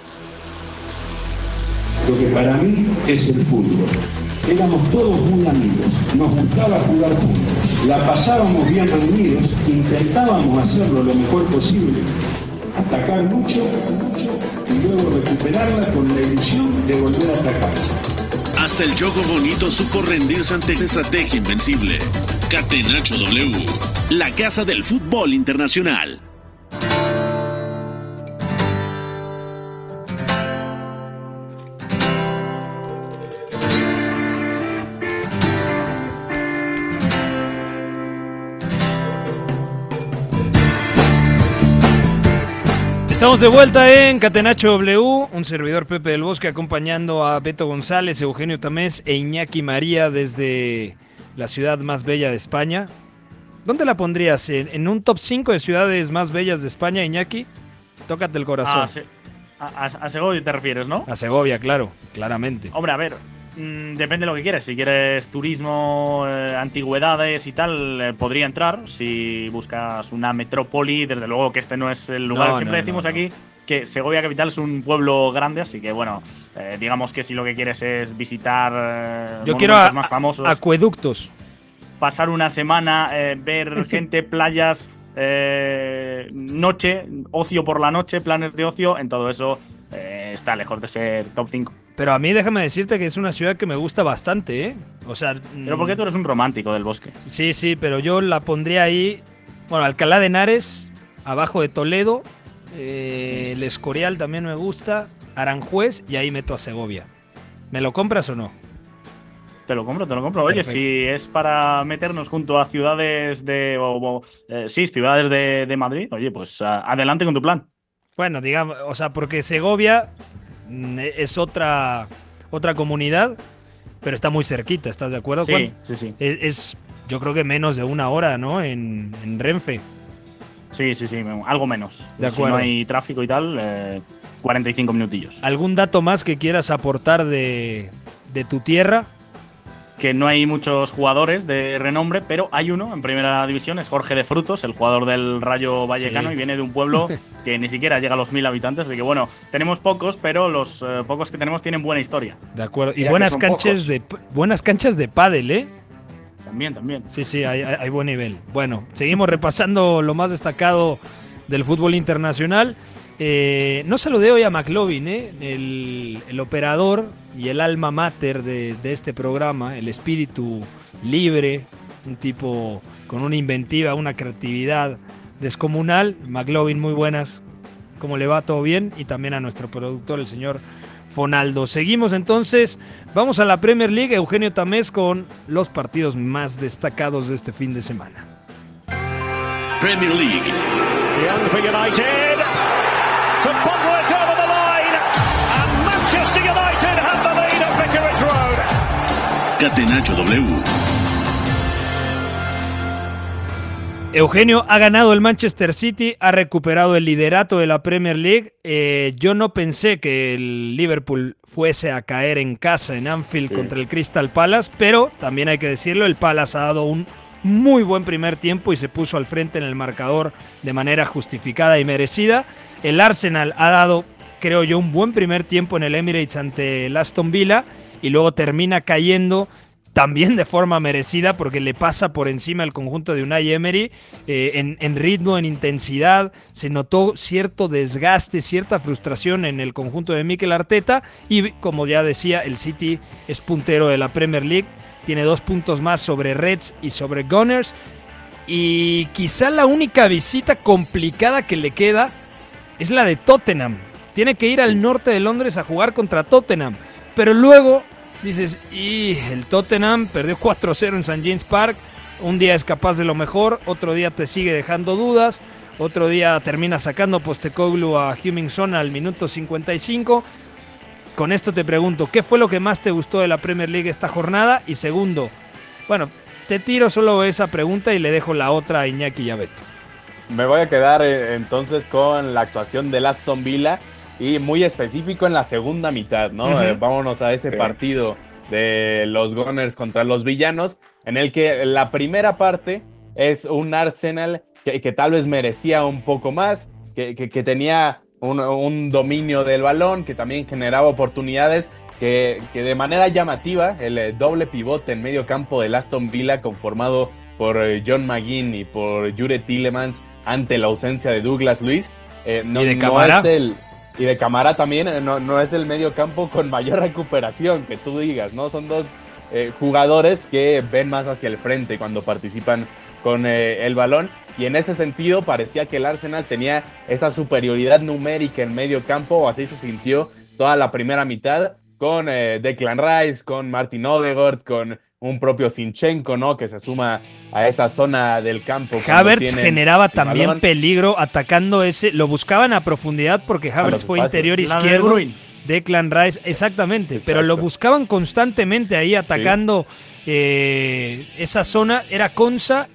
Lo que para mí es el fútbol. Éramos todos muy amigos, nos gustaba jugar juntos, la pasábamos bien reunidos, intentábamos hacerlo lo mejor posible, atacar mucho, mucho y luego recuperarla con la ilusión de volver a atacar. Hasta el juego bonito supo rendirse ante la estrategia invencible. Catenacho W, la casa del fútbol internacional. Estamos de vuelta en Catenacho W, un servidor Pepe del Bosque acompañando a Beto González, Eugenio Tamés e Iñaki María desde la ciudad más bella de España. ¿Dónde la pondrías? ¿En, en un top cinco de ciudades más bellas de España, Iñaki? Tócate el corazón. Ah, sí. A, a, a Segovia te refieres, ¿no? A Segovia, claro, claramente. Hombre, a ver, mmm, depende de lo que quieres. Si quieres turismo, eh, antigüedades y tal, eh, podría entrar. Si buscas una metrópoli, desde luego que este no es el lugar. No, Siempre no, decimos no, no. aquí que Segovia Capital es un pueblo grande, así que bueno, eh, digamos que si lo que quieres es visitar eh, Yo quiero monumentos a, más famosos, acueductos. pasar una semana, eh, ver gente, playas, eh, noche, ocio por la noche, planes de ocio, en todo eso eh, está lejos de ser top cinco. Pero a mí déjame decirte que es una ciudad que me gusta bastante, ¿eh? O sea… Pero porque tú eres un romántico del bosque. Sí, sí, pero yo la pondría ahí… Bueno, Alcalá de Henares, abajo de Toledo, eh, el Escorial también me gusta, Aranjuez y ahí meto a Segovia. ¿Me lo compras o no? Te lo compro, te lo compro. Oye, Perfecto. si es para meternos junto a ciudades de… O, o, eh, sí, ciudades de, de Madrid, oye, pues uh, adelante con tu plan. Bueno, digamos, o sea, porque Segovia mm, es otra, otra comunidad, pero está muy cerquita, ¿estás de acuerdo, Sí, Juan? sí, sí. Es, es, yo creo que menos de una hora, ¿no? En, en Renfe. Sí, sí, sí, algo menos. De Si acuerdo. no hay tráfico y tal, eh, cuarenta y cinco minutillos. ¿Algún dato más que quieras aportar de, de tu tierra? Que no hay muchos jugadores de renombre, pero hay uno en primera división, es Jorge de Frutos, el jugador del Rayo Vallecano, Sí. y viene de un pueblo que ni siquiera llega a los mil habitantes, así que bueno, tenemos pocos, pero los eh, pocos que tenemos tienen buena historia. De acuerdo. Y Mira que buenas son canchas pocos. de buenas canchas de pádel, ¿eh? También, también. Sí, sí, hay, hay- hay buen nivel. Bueno, seguimos repasando lo más destacado del fútbol internacional. Eh, no saludé hoy a McLovin, ¿eh? el, el operador y el alma mater de, de este programa, el espíritu libre, un tipo con una inventiva, una creatividad descomunal. McLovin, muy buenas. ¿Cómo le va? ¿Todo bien? Y también a nuestro productor, el señor Fonaldo. Seguimos entonces, vamos a la Premier League, Eugenio Tamés con los partidos más destacados de este fin de semana. Premier League. Young for United. To bubble it over the line. And Manchester United have the lead at Vicarage Road. Catenacho W. Eugenio, ha ganado el Manchester City, ha recuperado el liderato de la Premier League. Eh, yo no pensé que el Liverpool fuese a caer en casa en Anfield Sí. contra el Crystal Palace, pero también hay que decirlo, el Palace ha dado un muy buen primer tiempo y se puso al frente en el marcador de manera justificada y merecida. El Arsenal ha dado, creo yo, un buen primer tiempo en el Emirates ante el Aston Villa y luego termina cayendo también de forma merecida porque le pasa por encima el conjunto de Unai Emery eh, en, en ritmo, en intensidad. Se notó cierto desgaste, cierta frustración en el conjunto de Mikel Arteta y, como ya decía, el City es puntero de la Premier League, tiene dos puntos más sobre Reds y sobre Gunners y quizá la única visita complicada que le queda es la de Tottenham. Tiene que ir al norte de Londres a jugar contra Tottenham, pero luego dices, y el Tottenham perdió cuatro cero en Saint James Park, un día es capaz de lo mejor, otro día te sigue dejando dudas, otro día termina sacando Postecoglou a Heung-min al minuto cincuenta y cinco. Con esto te pregunto, ¿qué fue lo que más te gustó de la Premier League esta jornada? Y segundo, bueno, te tiro solo esa pregunta y le dejo la otra a Iñaki y a Beto. Me voy a quedar eh, entonces con la actuación del Aston Villa y muy específico en la segunda mitad, ¿no? Uh-huh. Eh, vámonos a ese Sí. partido de los Gunners contra los Villanos, en el que la primera parte es un Arsenal que, que tal vez merecía un poco más, que, que, que tenía un, un dominio del balón, que también generaba oportunidades, que, que de manera llamativa el eh, doble pivote en medio campo del Aston Villa conformado por eh, John McGinn y por Jure Tielemans ante la ausencia de Douglas Luiz, eh, no, Y de no Camara. es el y de Camara también, eh, no, no es el medio campo con mayor recuperación, que tú digas, ¿no? Son dos eh, jugadores que ven más hacia el frente cuando participan con eh, el balón, y en ese sentido parecía que el Arsenal tenía esa superioridad numérica en medio campo, o así se sintió toda la primera mitad, con eh, Declan Rice, con Martin Odegaard, con un propio Zinchenko, ¿no? Que se suma a esa zona del campo. Havertz generaba también balón. peligro atacando ese, lo buscaban a profundidad porque Havertz fue espacios. interior izquierdo. De Declan Rice, exactamente, Exacto. pero lo buscaban constantemente ahí atacando sí. eh, esa zona, era Konsa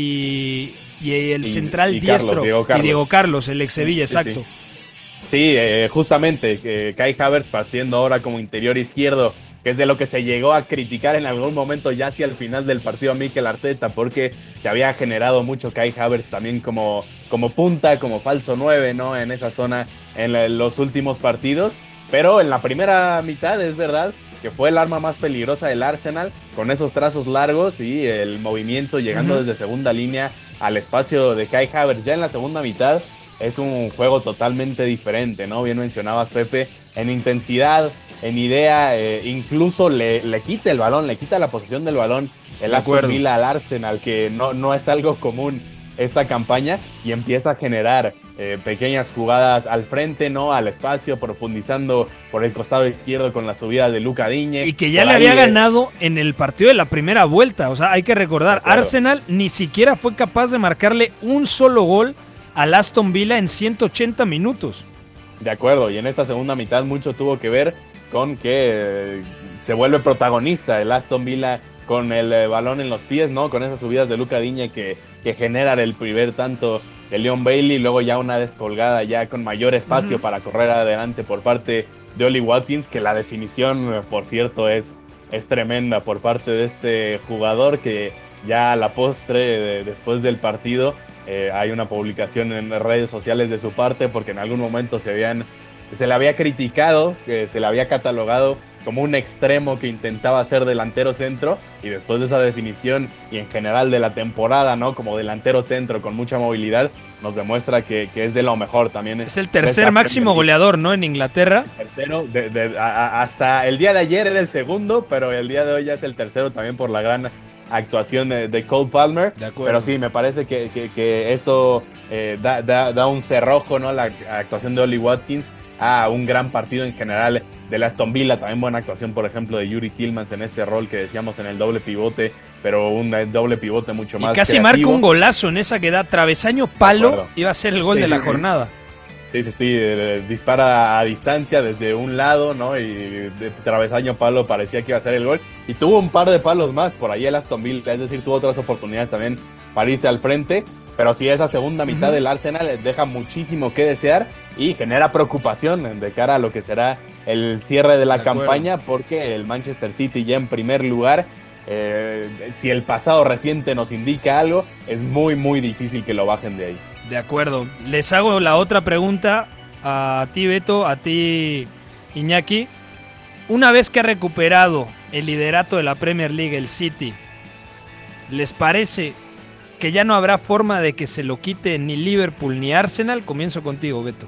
y, y el y, central y diestro, Carlos, Diego Carlos. y Diego Carlos, el ex Sevilla, sí, exacto. Sí, sí eh, justamente, eh, Kai Havertz partiendo ahora como interior izquierdo, que es de lo que se llegó a criticar en algún momento ya hacia el final del partido a Mikel Arteta, porque se había generado mucho Kai Havertz también como, como punta, como falso nueve, ¿no? En esa zona en la, los últimos partidos. Pero en la primera mitad es verdad que fue el arma más peligrosa del Arsenal, con esos trazos largos y el movimiento llegando uh-huh. desde segunda línea al espacio de Kai Havertz. Ya en la segunda mitad es un juego totalmente diferente, ¿no? Bien mencionabas, Pepe, en intensidad, en idea, eh, incluso le, le quita el balón, le quita la posición del balón el Aston Villa al Arsenal, que no, no es algo común esta campaña, y empieza a generar eh, pequeñas jugadas al frente, ¿no? Al espacio, profundizando por el costado izquierdo con la subida de Luca Digne. Y que ya le había de... ganado en el partido de la primera vuelta. O sea, hay que recordar, Arsenal ni siquiera fue capaz de marcarle un solo gol al Aston Villa en ciento ochenta minutos. De acuerdo, y en esta segunda mitad mucho tuvo que ver con que eh, se vuelve protagonista el Aston Villa con el eh, balón en los pies, ¿no? Con esas subidas de Luca Digne que, que generan el primer tanto de Leon Bailey, luego ya una descolgada ya con mayor espacio uh-huh. para correr adelante por parte de Oli Watkins, que la definición, por cierto, es, es tremenda por parte de este jugador, que ya a la postre, de, después del partido, eh, hay una publicación en redes sociales de su parte, porque en algún momento se, habían, se le había criticado, que se le había catalogado como un extremo que intentaba ser delantero centro, y después de esa definición y en general de la temporada, ¿no? Como delantero centro con mucha movilidad, nos demuestra que, que es de lo mejor también. Es el tercer máximo goleador, ¿no? En Inglaterra. El tercero, de, de, a, hasta el día de ayer era el segundo, pero el día de hoy ya es el tercero también por la gran actuación de, de Cole Palmer. De acuerdo. Pero sí, me parece que, que, que esto eh, da, da, da un cerrojo, ¿no? La actuación de Oli Watkins a un gran partido en general del Aston Villa. También buena actuación, por ejemplo, de Yuri Tillmans en este rol que decíamos en el doble pivote, pero un doble pivote mucho más y casi creativo. Marca un golazo en esa que da travesaño palo, iba a ser el gol sí, de la sí, jornada. Sí, sí, sí, eh, dispara a distancia desde un lado, ¿no? Y de travesaño palo parecía que iba a ser el gol, y tuvo un par de palos más por ahí el Aston Villa, es decir, tuvo otras oportunidades también para irse al frente, pero sí, esa segunda mitad uh-huh. del Arsenal deja muchísimo que desear y genera preocupación de cara a lo que será el cierre de la de campaña, acuerdo. Porque el Manchester City ya en primer lugar, eh, si el pasado reciente nos indica algo, es muy muy difícil que lo bajen de ahí. De acuerdo. Les hago la otra pregunta a ti, Beto, a ti, Iñaki. Una vez que ha recuperado el liderato de la Premier League el City, ¿les parece que ya no habrá forma de que se lo quite ni Liverpool ni Arsenal? Comienzo contigo, Beto.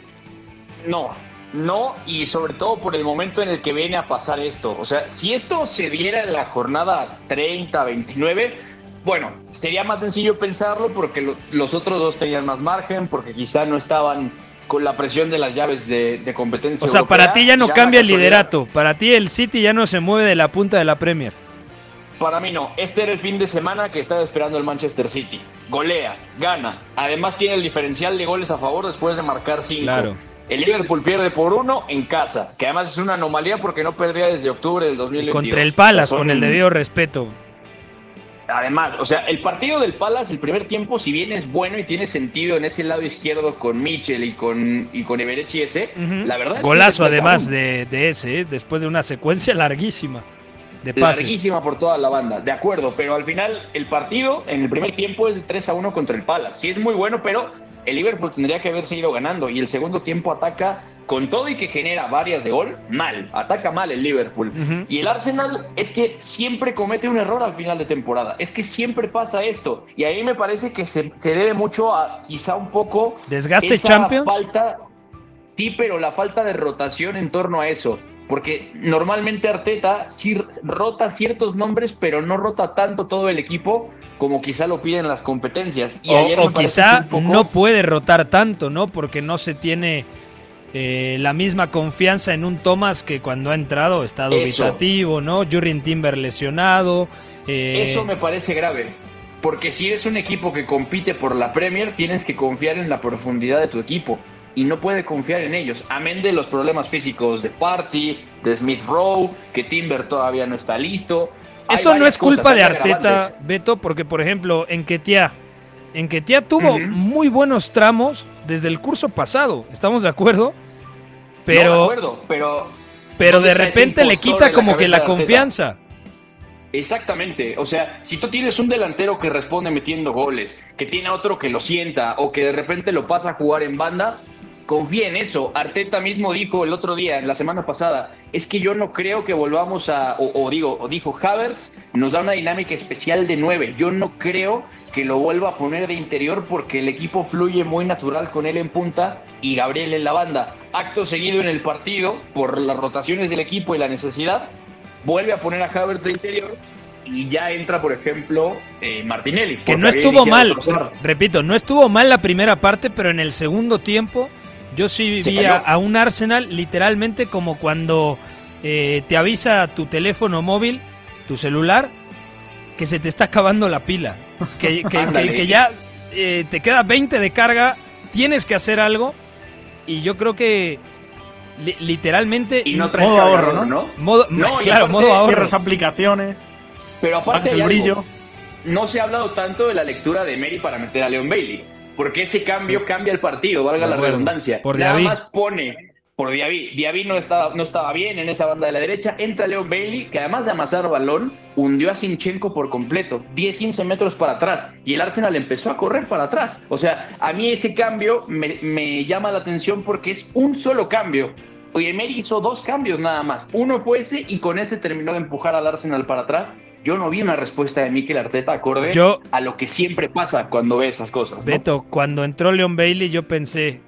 No, no, y sobre todo por el momento en el que viene a pasar esto. O sea, si esto se diera en la jornada treinta, veintinueve, bueno, sería más sencillo pensarlo porque lo, los otros dos tenían más margen, porque quizá no estaban con la presión de las llaves de, de competencia. O sea, europea. Para ti ya no ya cambia el liderato, para ti el City ya no se mueve de la punta de la Premier. Para mí no, este era el fin de semana que estaba esperando el Manchester City. Golea, gana, además tiene el diferencial de goles a favor después de marcar cinco. Claro. El Liverpool pierde por uno en casa, que además es una anomalía porque no perdía desde octubre del dos mil veintidós. Contra el Palace, o sea, son... con el debido respeto. Además, o sea, el partido del Palace, el primer tiempo, si bien es bueno y tiene sentido en ese lado izquierdo con Mitchell y con, y con Eberechi ese, uh-huh. la verdad es golazo que además de, de ese, ¿eh? Después de una secuencia larguísima de pases. Larguísima por toda la banda, de acuerdo, pero al final el partido en el primer tiempo es de tres a uno contra el Palace. Sí es muy bueno, pero el Liverpool tendría que haber seguido ganando y el segundo tiempo ataca con todo y que genera varias de gol, mal, ataca mal el Liverpool. Uh-huh. Y el Arsenal es que siempre comete un error al final de temporada, es que siempre pasa esto, y ahí me parece que se, se debe mucho a quizá un poco... ¿Desgaste esa Champions? Falta, sí, pero la falta de rotación en torno a eso, porque normalmente Arteta sí rota ciertos nombres, pero no rota tanto todo el equipo como quizá lo piden las competencias. Y o ayer o quizá poco... no puede rotar tanto, ¿no? Porque no se tiene eh, la misma confianza en un Thomas que cuando ha entrado está dubitativo, ¿no? Jurrien Timber lesionado. Eh... Eso me parece grave, porque si eres un equipo que compite por la Premier, tienes que confiar en la profundidad de tu equipo, y no puede confiar en ellos, amén de los problemas físicos de Partey, de Smith Rowe, que Timber todavía no está listo. Eso no es culpa de Arteta, Beto, porque por ejemplo, Nketiah, Nketiah tuvo uh-huh. muy buenos tramos desde el curso pasado, ¿estamos de acuerdo? Pero, no, de acuerdo, pero, pero de repente le quita como que la confianza. Exactamente, o sea, si tú tienes un delantero que responde metiendo goles, que tiene otro que lo sienta o que de repente lo pasa a jugar en banda, confía en eso. Arteta mismo dijo el otro día, en la semana pasada, es que yo no creo que volvamos a, o, o digo, o dijo Havertz nos da una dinámica especial de nueve, yo no creo que lo vuelva a poner de interior porque el equipo fluye muy natural con él en punta y Gabriel en la banda. Acto seguido en el partido, por las rotaciones del equipo y la necesidad, vuelve a poner a Havertz de interior y ya entra, por ejemplo, eh, Martinelli. Que no estuvo mal, repito, no estuvo mal la primera parte, pero en el segundo tiempo yo sí vivía a un Arsenal literalmente como cuando eh, te avisa tu teléfono móvil, tu celular, que se te está acabando la pila, que, que, que, que ya eh, te queda veinte de carga, tienes que hacer algo, y yo creo que li- literalmente y no traes modo ahorro, ¿no? ¿no? Modo, no claro, modo ahorro. Cierras aplicaciones, pero aparte el brillo. No se ha hablado tanto de la lectura de Emery para meter a Leon Bailey, porque ese cambio cambia el partido, valga la redundancia. Por Nada Diaby. más pone por Diaby. Diaby no estaba, no estaba bien en esa banda de la derecha. Entra Leon Bailey, que además de amasar balón, hundió a Zinchenko por completo, diez a quince metros para atrás, y el Arsenal empezó a correr para atrás. O sea, a mí ese cambio me, me llama la atención porque es un solo cambio. Oye, Emery hizo dos cambios nada más. Uno fue ese, y con ese terminó de empujar al Arsenal para atrás. Yo no vi una respuesta de Mikel Arteta acorde yo, a lo que siempre pasa cuando ve esas cosas, ¿no? Beto, cuando entró Leon Bailey yo pensé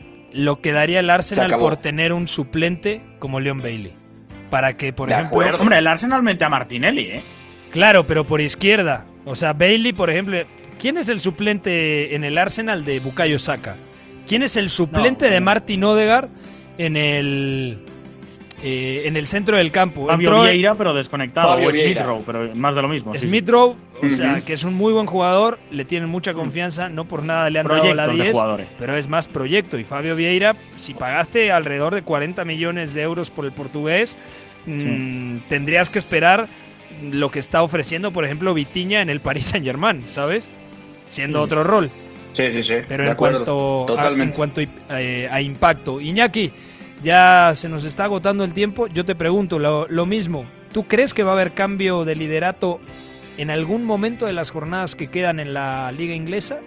lo que daría el Arsenal por tener un suplente como Leon Bailey. Para que, por de ejemplo... acuerdo. Hombre, el Arsenal mete a Martinelli, ¿eh? Claro, pero por izquierda. O sea, Bailey, por ejemplo... ¿Quién es el suplente en el Arsenal de Bukayo Saka? ¿Quién es el suplente no, de Martin Odegaard en el... Eh, en el centro del campo? Fabio Entró Vieira, pero desconectado. Fabio o Smith Vieira. Rowe, pero más de lo mismo. Sí, Smith sí. Rowe, o uh-huh. sea, que es un muy buen jugador, le tienen mucha confianza, no por nada le han Proyecto dado la de diez, jugadores. pero es más proyecto. Y Fabio Vieira, si pagaste alrededor de cuarenta millones de euros por el portugués, sí. mmm, tendrías que esperar lo que está ofreciendo, por ejemplo, Vitinha en el Paris Saint-Germain, ¿sabes? Siendo sí. otro rol. Sí, sí, sí. Pero de en acuerdo. cuanto, a, en cuanto a, eh, a impacto. Iñaki, ya se nos está agotando el tiempo. Yo te pregunto lo, lo mismo. ¿Tú crees que va a haber cambio de liderato en algún momento de las jornadas que quedan en la liga inglesa?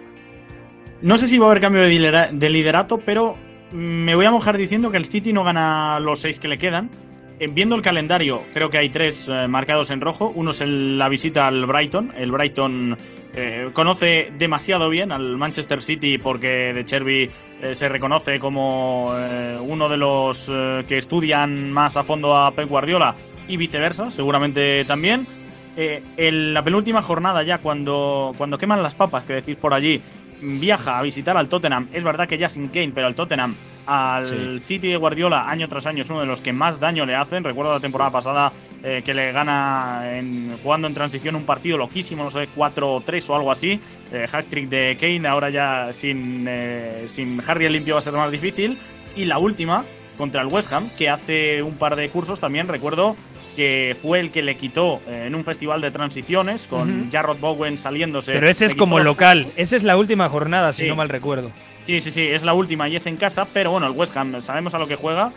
No sé si va a haber cambio de, lidera- de liderato, pero me voy a mojar diciendo que el City no gana los seis que le quedan. Eh, viendo el calendario, creo que hay tres eh, marcados en rojo. Uno es el, la visita al Brighton. El Brighton eh, conoce demasiado bien al Manchester City porque De Cherby eh, se reconoce como eh, uno de los eh, que estudian más a fondo a Pep Guardiola y viceversa, seguramente también. Eh, en la penúltima jornada ya, cuando, cuando queman las papas, que decís por allí, viaja a visitar al Tottenham. Es verdad que ya sin Kane, pero al Tottenham, al sí. City de Guardiola, año tras año, es uno de los que más daño le hacen. Recuerdo la temporada pasada eh, que le gana en, jugando en transición un partido loquísimo, no sé, cuatro tres o algo así. Eh, hat-trick de Kane, ahora ya sin, eh, sin Harry el limpio va a ser más difícil. Y la última, contra el West Ham, que hace un par de cursos también, recuerdo que fue el que le quitó eh, en un festival de transiciones con uh-huh. Jarrod Bowen saliéndose. Pero ese es como local, esa es la última jornada, si sí. no mal recuerdo. Sí, sí, sí, es la última y es en casa, pero bueno, el West Ham sabemos a lo que juega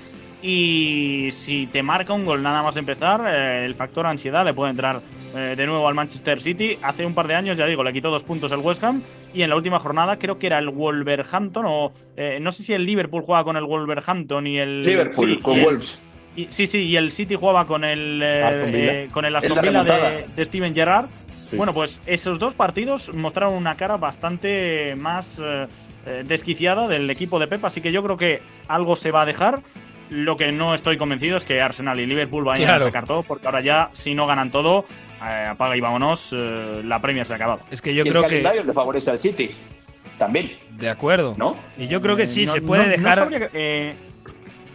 y si te marca un gol nada más empezar, eh, el factor ansiedad le puede entrar eh, de nuevo al Manchester City. Hace un par de años, ya digo, le quitó dos puntos el West Ham y en la última jornada creo que era el Wolverhampton o eh, no sé si el Liverpool juega con el Wolverhampton y el... Liverpool, sí, con y Wolves. El, y, sí, sí, y el City jugaba con el eh, Aston Villa, eh, con el Aston Villa de, de Steven Gerrard. Sí. Bueno, pues esos dos partidos mostraron una cara bastante más eh, desquiciada del equipo de Pep, así que yo creo que algo se va a dejar. Lo que no estoy convencido es que Arsenal y Liverpool vayan claro. a sacar todo, porque ahora ya, si no ganan todo, eh, apaga y vámonos, eh, la Premier se ha acabado. Es que yo y creo el que... el calendario le favorece al City, también. De acuerdo. ¿No? Y yo creo que sí, no, se puede no, dejar... No sabría, eh,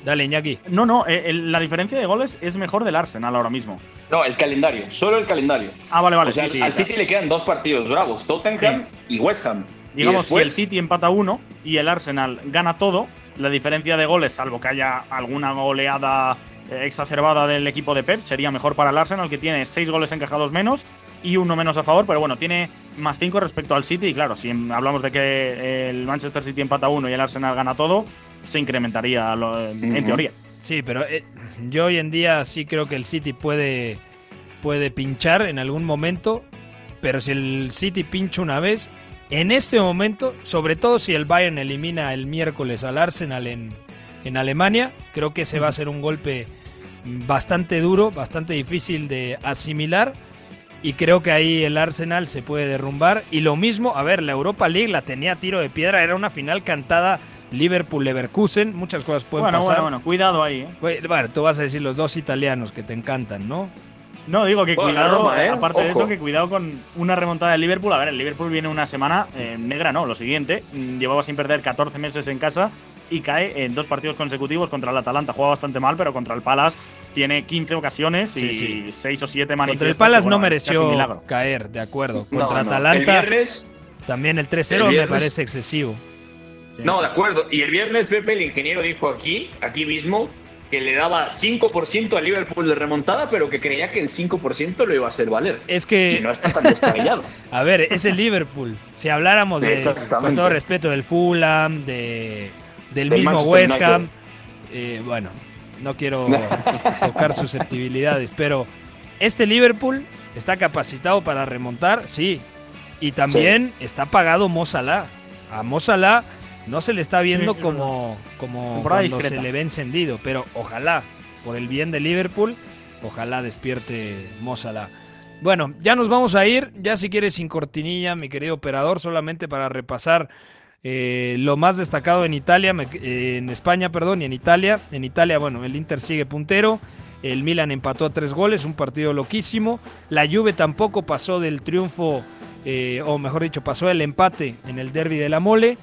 Dale, Iñaki. No, no, eh, el- la diferencia de goles es mejor del Arsenal ahora mismo. No, el calendario, solo el calendario. Ah, vale, vale, O sea, sí, sí. al City le quedan dos partidos bravos, Tottenham y West Ham. Y Digamos, después, si el City empata uno y el Arsenal gana todo, la diferencia de goles, salvo que haya alguna goleada eh, exacerbada del equipo de Pep, sería mejor para el Arsenal, que tiene seis goles encajados menos y uno menos a favor, pero bueno, tiene más cinco respecto al City. Y claro, si hablamos de que el Manchester City empata uno y el Arsenal gana todo, se incrementaría lo, en Ujú. teoría. Sí, pero eh, yo hoy en día sí creo que el City puede, puede pinchar en algún momento, pero si el City pincha una vez, en este momento, sobre todo si el Bayern elimina el miércoles al Arsenal en, en Alemania, creo que ese va a ser un golpe bastante duro, bastante difícil de asimilar, y creo que ahí el Arsenal se puede derrumbar. Y lo mismo, a ver, la Europa League la tenía a tiro de piedra, era una final cantada Liverpool-Leverkusen, muchas cosas pueden Bueno, pasar. bueno, bueno, cuidado ahí, ¿eh? Bueno, tú vas a decir los dos italianos que te encantan, ¿no? No, digo que Bueno, cuidado, la Roma, ¿eh? aparte de Ojo. eso, que cuidado con una remontada del Liverpool. A ver, el Liverpool viene una semana eh, negra, no, lo siguiente. mm, Llevaba sin perder catorce meses en casa y cae en dos partidos consecutivos contra el Atalanta. Juega bastante mal, pero contra el Palace tiene quince ocasiones y Sí, sí. seis o siete Contra manifiestos. el Palace que, bueno, no es casi un mereció milagro. caer, de acuerdo. no, Contra no. Atalanta El viernes, también el tres cero el me viernes- parece excesivo. Sí, no, sí, de sí. acuerdo. Y el viernes, Pepe, el ingeniero dijo aquí, aquí mismo, que le daba cinco por ciento a Liverpool de remontada, pero que creía que el cinco por ciento lo iba a hacer valer. Es Y que, no está tan descabellado. a ver, es el Liverpool. Si habláramos, de, Exactamente. con todo respeto, del Fulham, de, del Del mismo Manchester West Ham, United. eh, bueno, no quiero tocar susceptibilidades, pero este Liverpool está capacitado para remontar, sí. Y también está pagado Mo Salah. A Mo Salah no se le está viendo Sí, es como, como Temporada cuando discreta. se le ve encendido, pero ojalá, por el bien de Liverpool, ojalá despierte Mo Salah. Bueno, ya nos vamos a ir, ya si quieres sin cortinilla, mi querido operador, solamente para repasar eh, lo más destacado en Italia, me- eh, en España, perdón, y en Italia. En Italia, bueno, el Inter sigue puntero, el Milan empató a tres goles, un partido loquísimo. La Juve tampoco pasó del triunfo, eh, o mejor dicho, pasó el empate en el Derby de la Mole.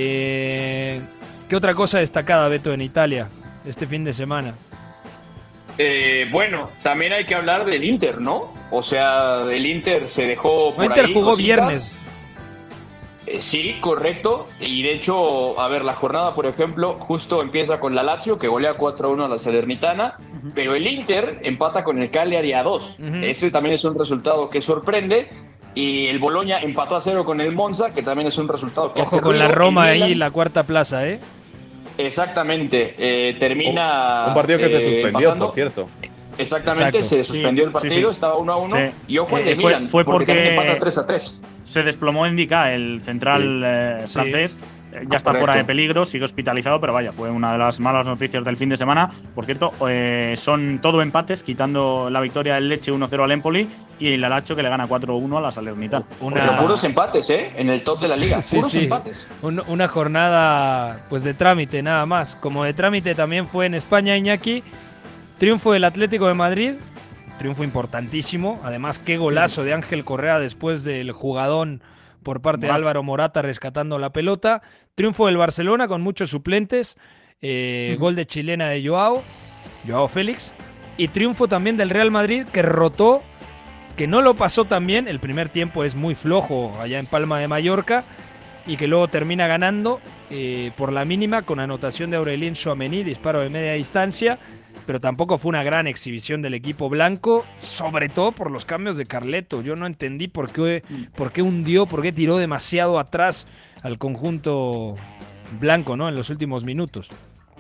Eh, ¿Qué otra cosa destacada, Beto, en Italia este fin de semana? Eh, bueno, también hay que hablar del Inter, ¿no? O sea, el Inter se dejó por El Inter ahí jugó cositas. viernes. Eh, sí, correcto. Y de hecho, a ver, la jornada, por ejemplo, justo empieza con la Lazio, que golea cuatro a uno a la Salernitana, pero el Inter empata con el Cagliari a dos. Ujú. Ese también es un resultado que sorprende. Y el Bologna empató a cero con el Monza, que también es un resultado que Ojo hace con la ruido. Roma El ahí, Milan- la cuarta plaza, ¿eh? Exactamente. eh, termina. Un partido que se eh, suspendió, empatando. por cierto. Exactamente, Exacto. se suspendió Sí, el partido, sí, sí. estaba uno a uno. Sí. Y ojo al de Eh, fue- Milan, fue porque, porque- también empata tres a tres. Se desplomó Indica, el central Sí. eh, Sí. francés. Eh, Ya Ah, está fuera correcto. de peligro, sigue hospitalizado, pero vaya, fue una de las malas noticias del fin de semana. Por cierto, eh, son todo empates, quitando la victoria del Lecce uno cero al Empoli y el Lazio que le gana cuatro uno a la Salernitana. Una, Pero puros empates, ¿eh? En el top de la liga. Sí, puros sí. empates. un- una jornada pues de trámite nada más. Como de trámite también fue en España, Iñaki. Triunfo del Atlético de Madrid. Triunfo importantísimo. Además, qué golazo de Ángel Correa después del jugadón por parte de Morata. Álvaro Morata rescatando la pelota. Triunfo del Barcelona con muchos suplentes. Eh, Ujú. Gol de chilena de Joao. Joao Félix. Y triunfo también del Real Madrid que rotó, que no lo pasó tan bien. El primer tiempo es muy flojo allá en Palma de Mallorca. Y que luego termina ganando eh, por la mínima con anotación de Aurelien Tchouaméni, disparo de media distancia. Pero tampoco fue una gran exhibición del equipo blanco, sobre todo por los cambios de Carleto. Yo no entendí por qué, por qué hundió, por qué tiró demasiado atrás al conjunto blanco, ¿no? En los últimos minutos.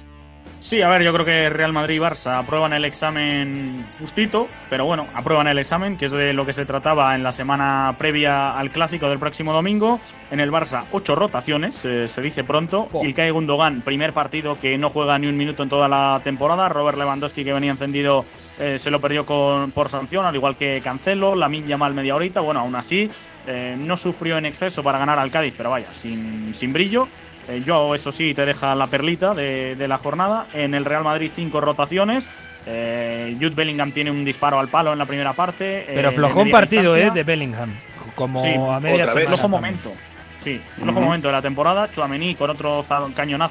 Sí, a ver, yo creo que Real Madrid y Barça aprueban el examen justito, pero bueno, aprueban el examen, que es de lo que se trataba en la semana previa al Clásico del próximo domingo. En el Barça, ocho rotaciones, eh, se dice pronto. Oh. Ilkay Gundogan, primer partido que no juega ni un minuto en toda la temporada. Robert Lewandowski, que venía encendido, eh, se lo perdió con, por sanción, al igual que Cancelo. Lamine Yamal media horita, bueno, aún así, eh, no sufrió en exceso para ganar al Cádiz, pero vaya, sin, sin brillo. Eh, Joao, eso sí, te deja la perlita de, de la jornada. En el Real Madrid, cinco rotaciones. Eh, Jude Bellingham tiene un disparo al palo en la primera parte. Pero eh, flojó de un media partido eh, distancia. de Bellingham. Como Sí, a media otra vez. semana Flojo también. momento. Sí, flojo momento de la temporada. Tchouaméni con otro za- cañonazo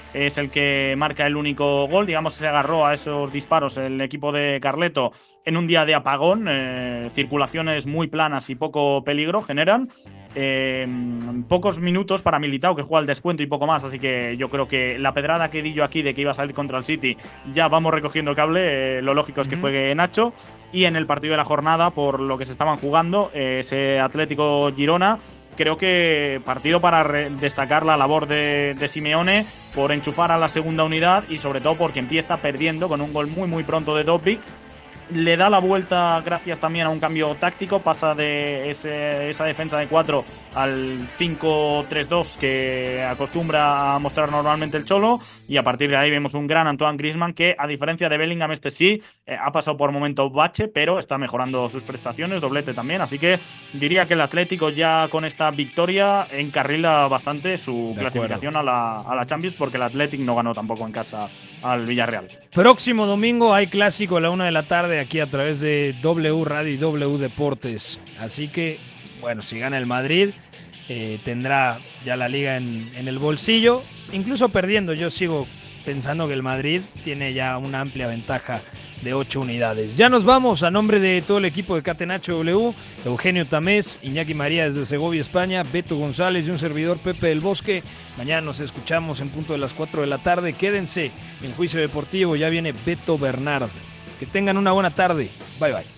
es el que marca el único gol. Digamos, se agarró a esos disparos el equipo de Carleto en un día de apagón. Eh, circulaciones muy planas y poco peligro generan. Eh, pocos minutos para Militao, que juega al descuento y poco más, así que yo creo que la pedrada que di yo aquí de que iba a salir contra el City, ya vamos recogiendo cable. Eh, lo lógico es que uh-huh. juegue Nacho. Y en el partido de la jornada, por lo que se estaban jugando, eh, ese Atlético Girona, creo que partido para re- destacar la labor de, de Simeone por enchufar a la segunda unidad y sobre todo porque empieza perdiendo con un gol muy muy pronto de Dobbik. Le da la vuelta gracias también a un cambio táctico, pasa de ese, esa defensa de cuatro al cinco tres dos que acostumbra a mostrar normalmente el Cholo, y a partir de ahí vemos un gran Antoine Griezmann que, a diferencia de Bellingham, este sí eh, ha pasado por momentos bache, pero está mejorando sus prestaciones, doblete también, así que diría que el Atlético ya con esta victoria encarrila bastante su de clasificación a la, a la Champions, porque el Atlético no ganó tampoco en casa al Villarreal. Próximo domingo hay clásico a la una de la tarde aquí a través de W Radio y W Deportes. Así que, bueno, si gana el Madrid, eh, tendrá ya la liga en, en el bolsillo. Incluso perdiendo, yo sigo pensando que el Madrid tiene ya una amplia ventaja de ocho unidades. Ya nos vamos. A nombre de todo el equipo de Catenacho W, Eugenio Tamés, Iñaki María desde Segovia, España, Beto González y un servidor, Pepe del Bosque. Mañana nos escuchamos en punto de las cuatro de la tarde. Quédense en Juicio Deportivo, ya viene Beto Bernard. Que tengan una buena tarde. Bye bye.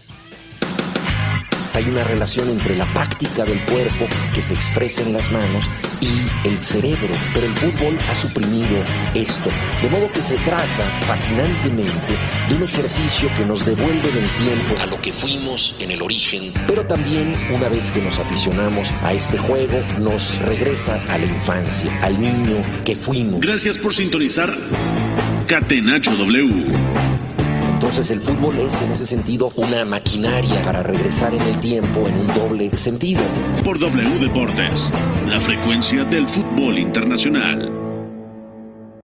Hay una relación entre la práctica del cuerpo que se expresa en las manos y el cerebro, pero el fútbol ha suprimido esto, de modo que se trata fascinantemente de un ejercicio que nos devuelve del tiempo a lo que fuimos en el origen, pero también, una vez que nos aficionamos a este juego, nos regresa a la infancia, al niño que fuimos. Gracias por sintonizar Catenacho W. Entonces el fútbol es en ese sentido una maquinaria para regresar en el tiempo en un doble sentido. Por W Deportes, la frecuencia del fútbol internacional.